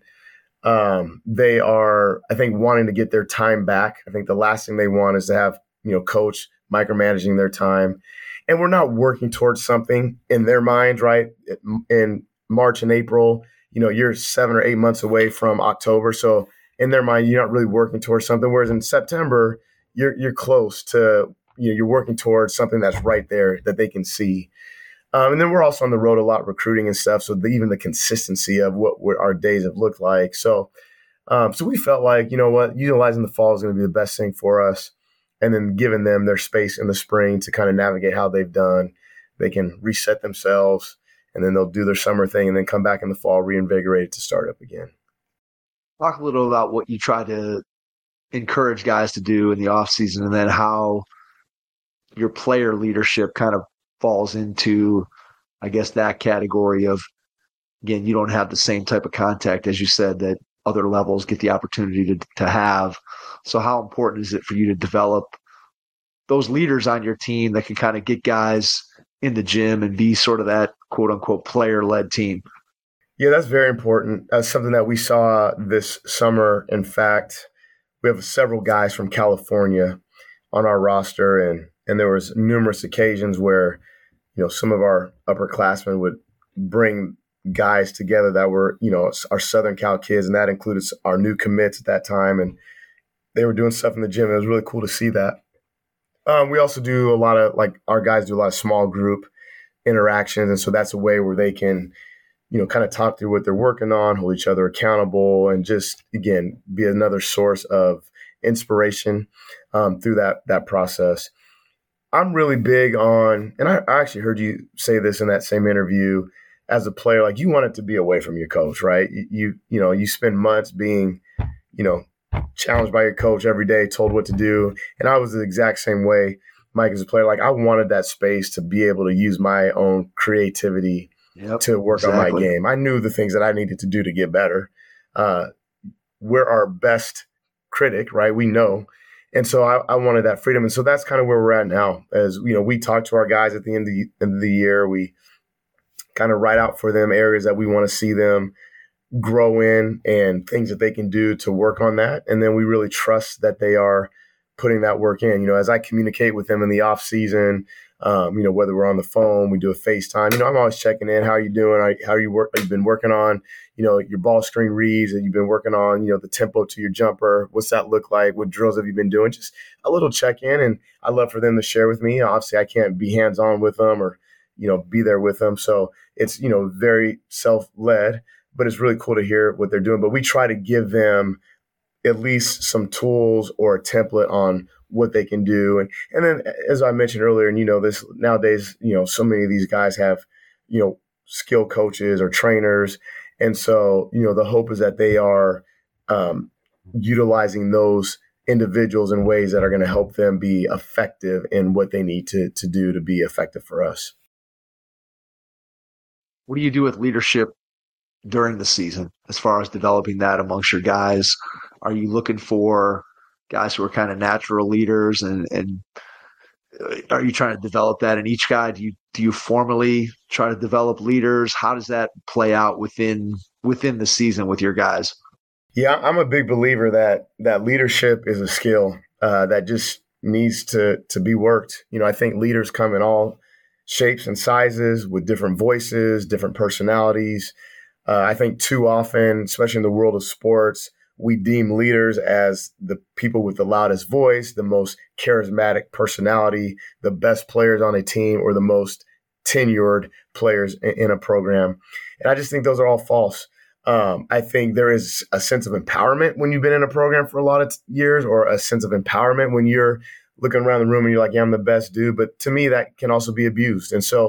S2: Um, they are, I think, wanting to get their time back. I think the last thing they want is to have, you know, coach micromanaging their time. And we're not working towards something in their mind, right? In March and April, you know, you're seven or eight months away from October. So in their mind, you're not really working towards something. Whereas in September, you're you're close to, you know, you're working towards something that's right there that they can see. Um, and then we're also on the road a lot recruiting and stuff. So the, even the consistency of what, what our days have looked like. So, um, so we felt like, you know what, utilizing the fall is going to be the best thing for us. And then giving them their space in the spring to kind of navigate how they've done. They can reset themselves, and then they'll do their summer thing and then come back in the fall reinvigorated to start up again.
S3: Talk a little about what you try to encourage guys to do in the off season, and then how your player leadership kind of falls into, I guess, that category of, again, you don't have the same type of contact, as you said, that other levels get the opportunity to, to have. So how important is it for you to develop those leaders on your team that can kind of get guys in the gym and be sort of that quote unquote player led team?
S2: Yeah, that's very important. That's something that we saw this summer. In fact, we have several guys from California on our roster, and and there was numerous occasions where, you know, some of our upperclassmen would bring guys together that were, you know, our Southern Cal kids, and that included our new commits at that time, and they were doing stuff in the gym. It was really cool to see that. Um, we also do a lot of, like, our guys do a lot of small group interactions, and so that's a way where they can, you know, kind of talk through what they're working on, hold each other accountable, and just, again, be another source of inspiration um, through that that process. I'm really big on, and I, I actually heard you say this in that same interview, as a player, like, you want it to be away from your coach, right? You, you, you know, you spend months being, you know, challenged by your coach every day, told what to do. And I was the exact same way, Mike, as a player. Like, I wanted that space to be able to use my own creativity yep, to work exactly. on my game. I knew the things that I needed to do to get better. Uh, we're our best critic, right? We know. And so I, I wanted that freedom. And so that's kind of where we're at now. As, you know, we talk to our guys at the end of the, end of the year. We kind of write out for them areas that we want to see them grow in and things that they can do to work on that. And then we really trust that they are putting that work in. You know, as I communicate with them in the off season, um, you know, whether we're on the phone, we do a FaceTime, you know, I'm always checking in. How are you doing? How are you work? You've been working on, you know, your ball screen reads that you've been working on, you know, the tempo to your jumper. What's that look like? What drills have you been doing? Just a little check in. And I love for them to share with me. Obviously I can't be hands on with them or, you know, be there with them. So it's, you know, very self-led, but it's really cool to hear what they're doing. But we try to give them at least some tools or a template on what they can do. And and then, as I mentioned earlier, and you know, this nowadays, you know, so many of these guys have, you know, skill coaches or trainers. And so, you know, the hope is that they are um, utilizing those individuals in ways that are going to help them be effective in what they need to to do to be effective for us.
S3: What do you do with leadership during the season as far as developing that amongst your guys? Are you looking for guys who are kind of natural leaders, and, and are you trying to develop that in each guy? Do you do you formally try to develop leaders? How does that play out within within the season with your guys?
S2: Yeah, I'm a big believer that that leadership is a skill uh, that just needs to to be worked. You know, I think leaders come in all shapes and sizes with different voices, different personalities. Uh, I think too often, especially in the world of sports, we deem leaders as the people with the loudest voice, the most charismatic personality, the best players on a team, or the most tenured players in, in a program. And I just think those are all false. Um, I think there is a sense of empowerment when you've been in a program for a lot of t- years, or a sense of empowerment when you're looking around the room and you're like, yeah, I'm the best dude. But to me, that can also be abused. And so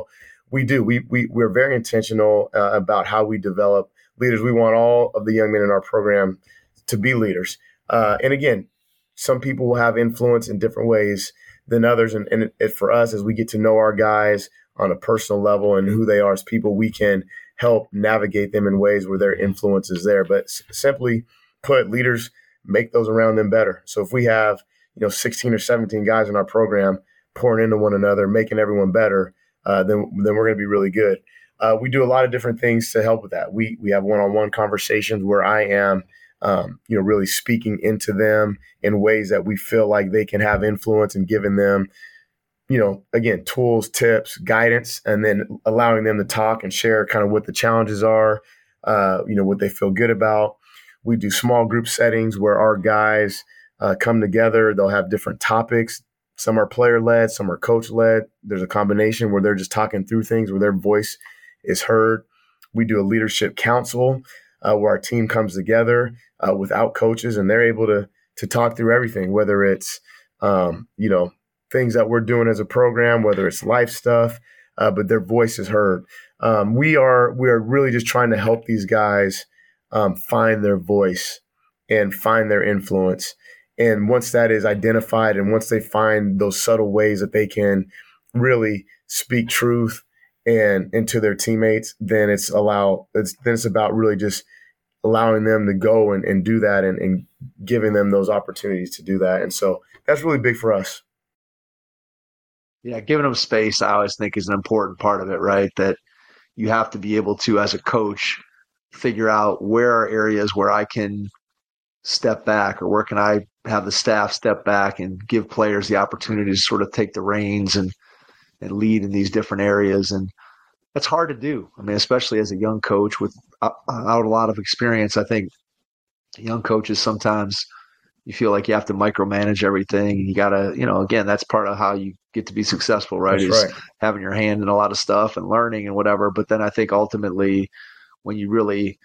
S2: we do. We, we, we're very intentional uh, about how we develop leaders. We want all of the young men in our program to be leaders. Uh, and again, some people will have influence in different ways than others. And, and it, for us, as we get to know our guys on a personal level and who they are as people, we can help navigate them in ways where their influence is there. But s- simply put, leaders make those around them better. So if we have, you know, sixteen or seventeen guys in our program pouring into one another, making everyone better, uh, then then we're going to be really good. Uh, we do a lot of different things to help with that. We we have one-on-one conversations where I am, um, you know, really speaking into them in ways that we feel like they can have influence and giving them, you know, again, tools, tips, guidance, and then allowing them to talk and share kind of what the challenges are, uh, you know, what they feel good about. We do small group settings where our guys uh, come together. They'll have different topics. Some are player-led, some are coach-led. There's a combination where they're just talking through things where their voice is heard. We do a leadership council uh, where our team comes together uh, without coaches, and they're able to to talk through everything, whether it's, um, you know, things that we're doing as a program, whether it's life stuff, uh, but their voice is heard. Um, we are we are really just trying to help these guys um, find their voice and find their influence. And once that is identified and once they find those subtle ways that they can really speak truth and into their teammates, then it's allow it's then it's about really just allowing them to go and, and do that and, and giving them those opportunities to do that. And so that's really big for us.
S3: Yeah, giving them space, I always think, is an important part of it, right? That you have to be able to, as a coach, figure out where are areas where I can step back, or where can I have the staff step back and give players the opportunity to sort of take the reins and and lead in these different areas. And that's hard to do. I mean, especially as a young coach with uh, out a lot of experience. I think young coaches sometimes you feel like you have to micromanage everything. You got to, you know, again, that's part of how you get to be successful, right?
S2: That's
S3: Is
S2: right.
S3: having your hand in a lot of stuff and learning and whatever. But then I think ultimately when you really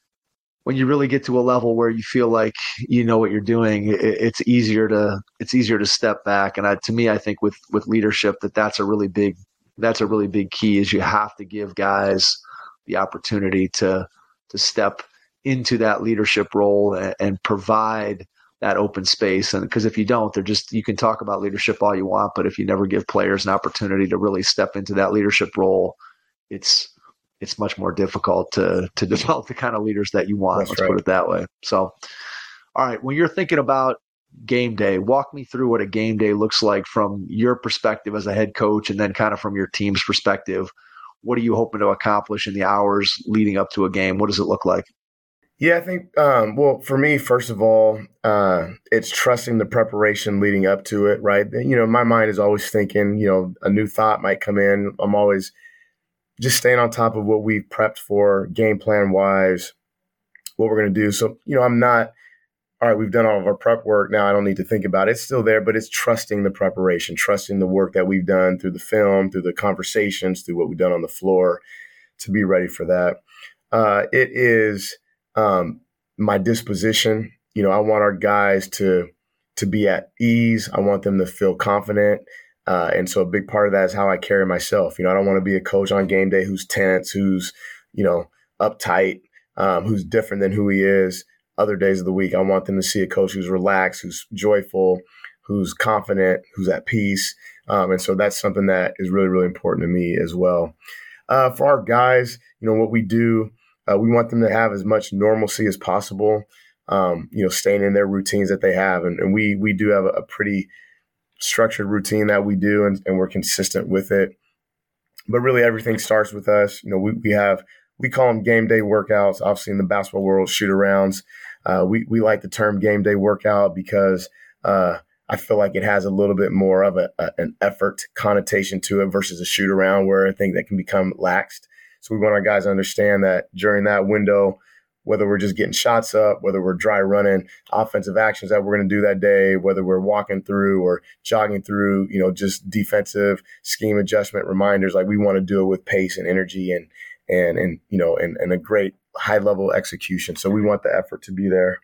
S3: when you really get to a level where you feel like you know what you're doing, it, it's easier to it's easier to step back. And I, to me, I think with with leadership, that that's a really big that's a really big key. Is you have to give guys the opportunity to to step into that leadership role and, and provide that open space. And because if you don't, they're just you can talk about leadership all you want, but if you never give players an opportunity to really step into that leadership role, it's it's much more difficult to to develop the kind of leaders that you want.
S2: That's
S3: Let's
S2: right.
S3: put it that way. So, all right, when you're thinking about game day, walk me through what a game day looks like from your perspective as a head coach, and then kind of from your team's perspective. What are you hoping to accomplish in the hours leading up to a game? What does it look like?
S2: Yeah, I think, um, well, for me, first of all, uh, it's trusting the preparation leading up to it, right? You know, my mind is always thinking, you know, a new thought might come in. I'm always just staying on top of what we've prepped for game plan wise, what we're going to do. So, you know, I'm not, all right, we've done all of our prep work. Now I don't need to think about it. It's still there, but it's trusting the preparation, trusting the work that we've done through the film, through the conversations, through what we've done on the floor to be ready for that. Uh, it is um, my disposition. You know, I want our guys to, to be at ease. I want them to feel confident. Uh, and so a big part of that is how I carry myself. You know, I don't want to be a coach on game day who's tense, who's, you know, uptight, um, who's different than who he is other days of the week. I want them to see a coach who's relaxed, who's joyful, who's confident, who's at peace. Um, and so that's something that is really, really important to me as well. Uh, for our guys, you know, what we do, uh, we want them to have as much normalcy as possible, um, you know, staying in their routines that they have. And, and we we do have a, a pretty structured routine that we do, and, and we're consistent with it. But really everything starts with us. You know, we, we have, we call them game day workouts. Obviously in the basketball world, shoot arounds. Uh, we, we like the term game day workout because uh, I feel like it has a little bit more of a, a, an effort connotation to it versus a shoot around where I think that can become laxed. So we want our guys to understand that during that window, whether we're just getting shots up, whether we're dry running offensive actions that we're going to do that day, whether we're walking through or jogging through, you know, just defensive scheme adjustment reminders, like we want to do it with pace and energy and, and, and, you know, and, and a great high level execution. So we want the effort to be there.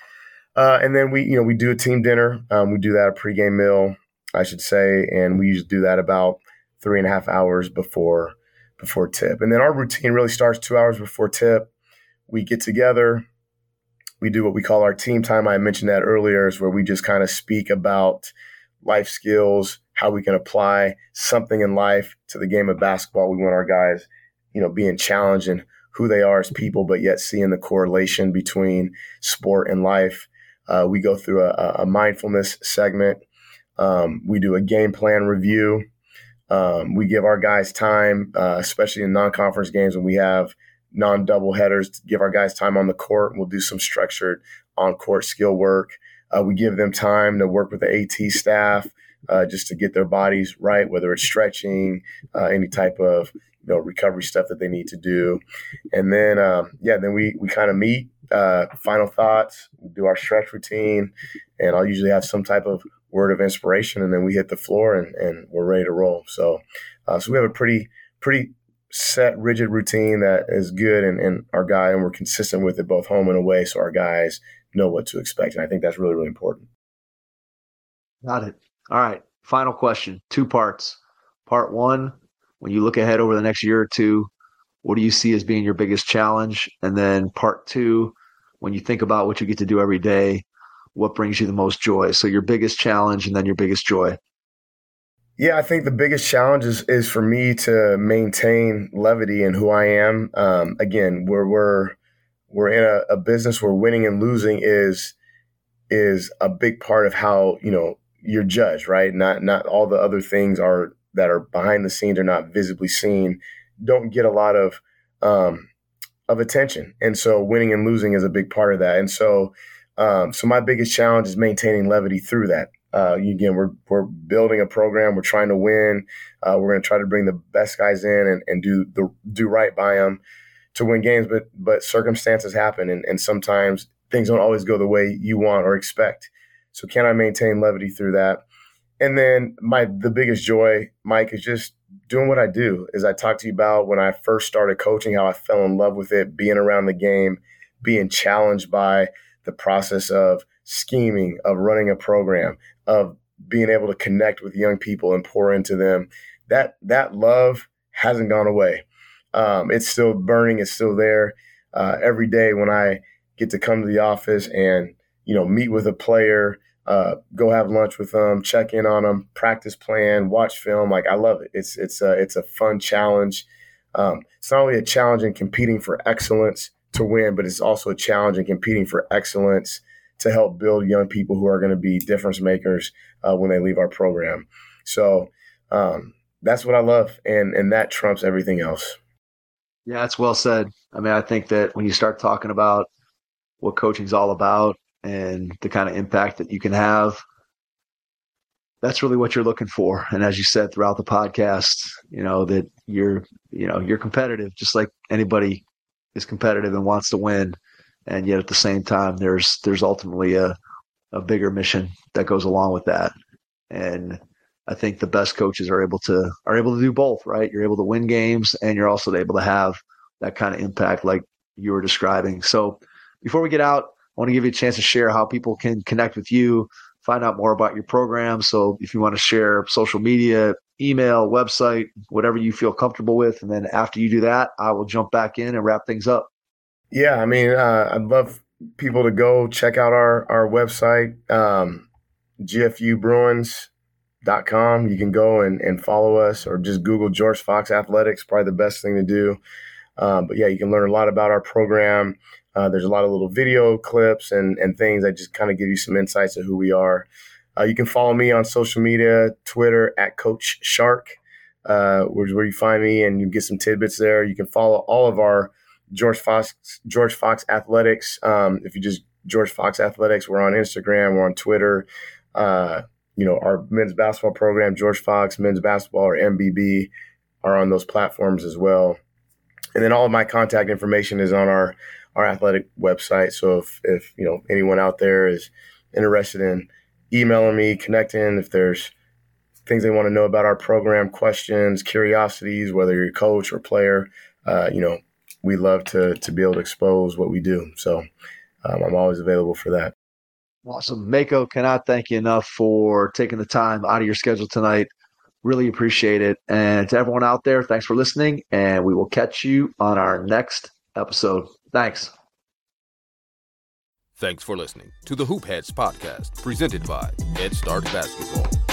S2: Uh, and then we, you know, we do a team dinner. Um, we do that a pregame meal, I should say. And we usually do that about three and a half hours before, before tip. And then our routine really starts two hours before tip. We get together. We do what we call our team time. I mentioned that earlier, is where we just kind of speak about life skills, how we can apply something in life to the game of basketball. We want our guys, you know, being challenged in who they are as people, but yet seeing the correlation between sport and life. Uh, we go through a, a mindfulness segment. Um, we do a game plan review. Um, we give our guys time, uh, especially in non-conference games when we have non-double headers, to give our guys time on the court. We'll do some structured on-court skill work. Uh, we give them time to work with the AT staff uh, just to get their bodies right, whether it's stretching, uh, any type of you know recovery stuff that they need to do. And then, um, yeah, then we we kind of meet, uh, final thoughts, we do our stretch routine, and I'll usually have some type of word of inspiration, and then we hit the floor and, and we're ready to roll. So, uh, so we have a pretty, pretty set, rigid routine that is good, and, and our guy, and we're consistent with it both home and away. So our guys know what to expect. And I think that's really, really important.
S3: Got it. All right. Final question, two parts. Part one, when you look ahead over the next year or two, what do you see as being your biggest challenge? And then part two, when you think about what you get to do every day, what brings you the most joy? So your biggest challenge and then your biggest joy.
S2: Yeah, I think the biggest challenge is, is for me to maintain levity in who I am. Um, again, we're we're we're in a, a business where winning and losing is is a big part of how you know you're judged, right? Not not all the other things are that are behind the scenes are not visibly seen, don't get a lot of um, of attention, and so winning and losing is a big part of that. And so. Um, so my biggest challenge is maintaining levity through that. Uh, again, we're we're building a program. We're trying to win. Uh, we're going to try to bring the best guys in and, and do the do right by them to win games. But but circumstances happen, and, and sometimes things don't always go the way you want or expect. So can I maintain levity through that? And then my the biggest joy, Mike, is just doing what I do. As I talked to you about when I first started coaching, how I fell in love with it, being around the game, being challenged by the process of scheming, of running a program, of being able to connect with young people and pour into them. That that love hasn't gone away. Um, it's still burning. It's still there. Uh, every day when I get to come to the office and you know meet with a player, uh, go have lunch with them, check in on them, practice plan, watch film. Like I love it. It's it's a it's a fun challenge. Um, it's not only a challenge in competing for excellence to win, but it's also a challenge in competing for excellence to help build young people who are going to be difference makers uh, when they leave our program. So um, that's what I love, and and that trumps everything else.
S3: Yeah, that's well said. I mean, I think that when you start talking about what coaching's all about and the kind of impact that you can have, that's really what you're looking for. And as you said throughout the podcast, you know, that you're, you know, you're competitive, just like anybody is competitive and wants to win. And yet at the same time, there's, there's ultimately a, a bigger mission that goes along with that. And I think the best coaches are able to, are able to do both, right? You're able to win games and you're also able to have that kind of impact like you were describing. So before we get out, I want to give you a chance to share how people can connect with you, find out more about your program. So if you want to share social media, email, website, whatever you feel comfortable with. And then after you do that, I will jump back in and wrap things up.
S2: Yeah, I mean, uh, I'd love people to go check out our, our website, um, G F U Bruins dot com. You can go and, and follow us, or just Google George Fox Athletics, probably the best thing to do. Um, but yeah, you can learn a lot about our program. Uh, there's a lot of little video clips and, and things that just kind of give you some insights of who we are. Uh, you can follow me on social media, Twitter at Coach Shark, uh, where's where you find me, and you get some tidbits there. You can follow all of our George Fox George Fox Athletics. Um, if you just George Fox Athletics, we're on Instagram, we're on Twitter. Uh, you know, our men's basketball program, George Fox Men's Basketball, or M B B, are on those platforms as well. And then all of my contact information is on our our athletic website. So if if you know anyone out there is interested in emailing me, connecting, if there's things they want to know about our program, questions, curiosities, whether you're a coach or player, uh, you know, we love to to be able to expose what we do. So um, I'm always available for that.
S3: Awesome. Mako, cannot thank you enough for taking the time out of your schedule tonight Really appreciate it. And to everyone out there, thanks for listening, and we will catch you on our next episode. Thanks.
S1: Thanks for listening to the Hoop Heads podcast, presented by Head Start Basketball.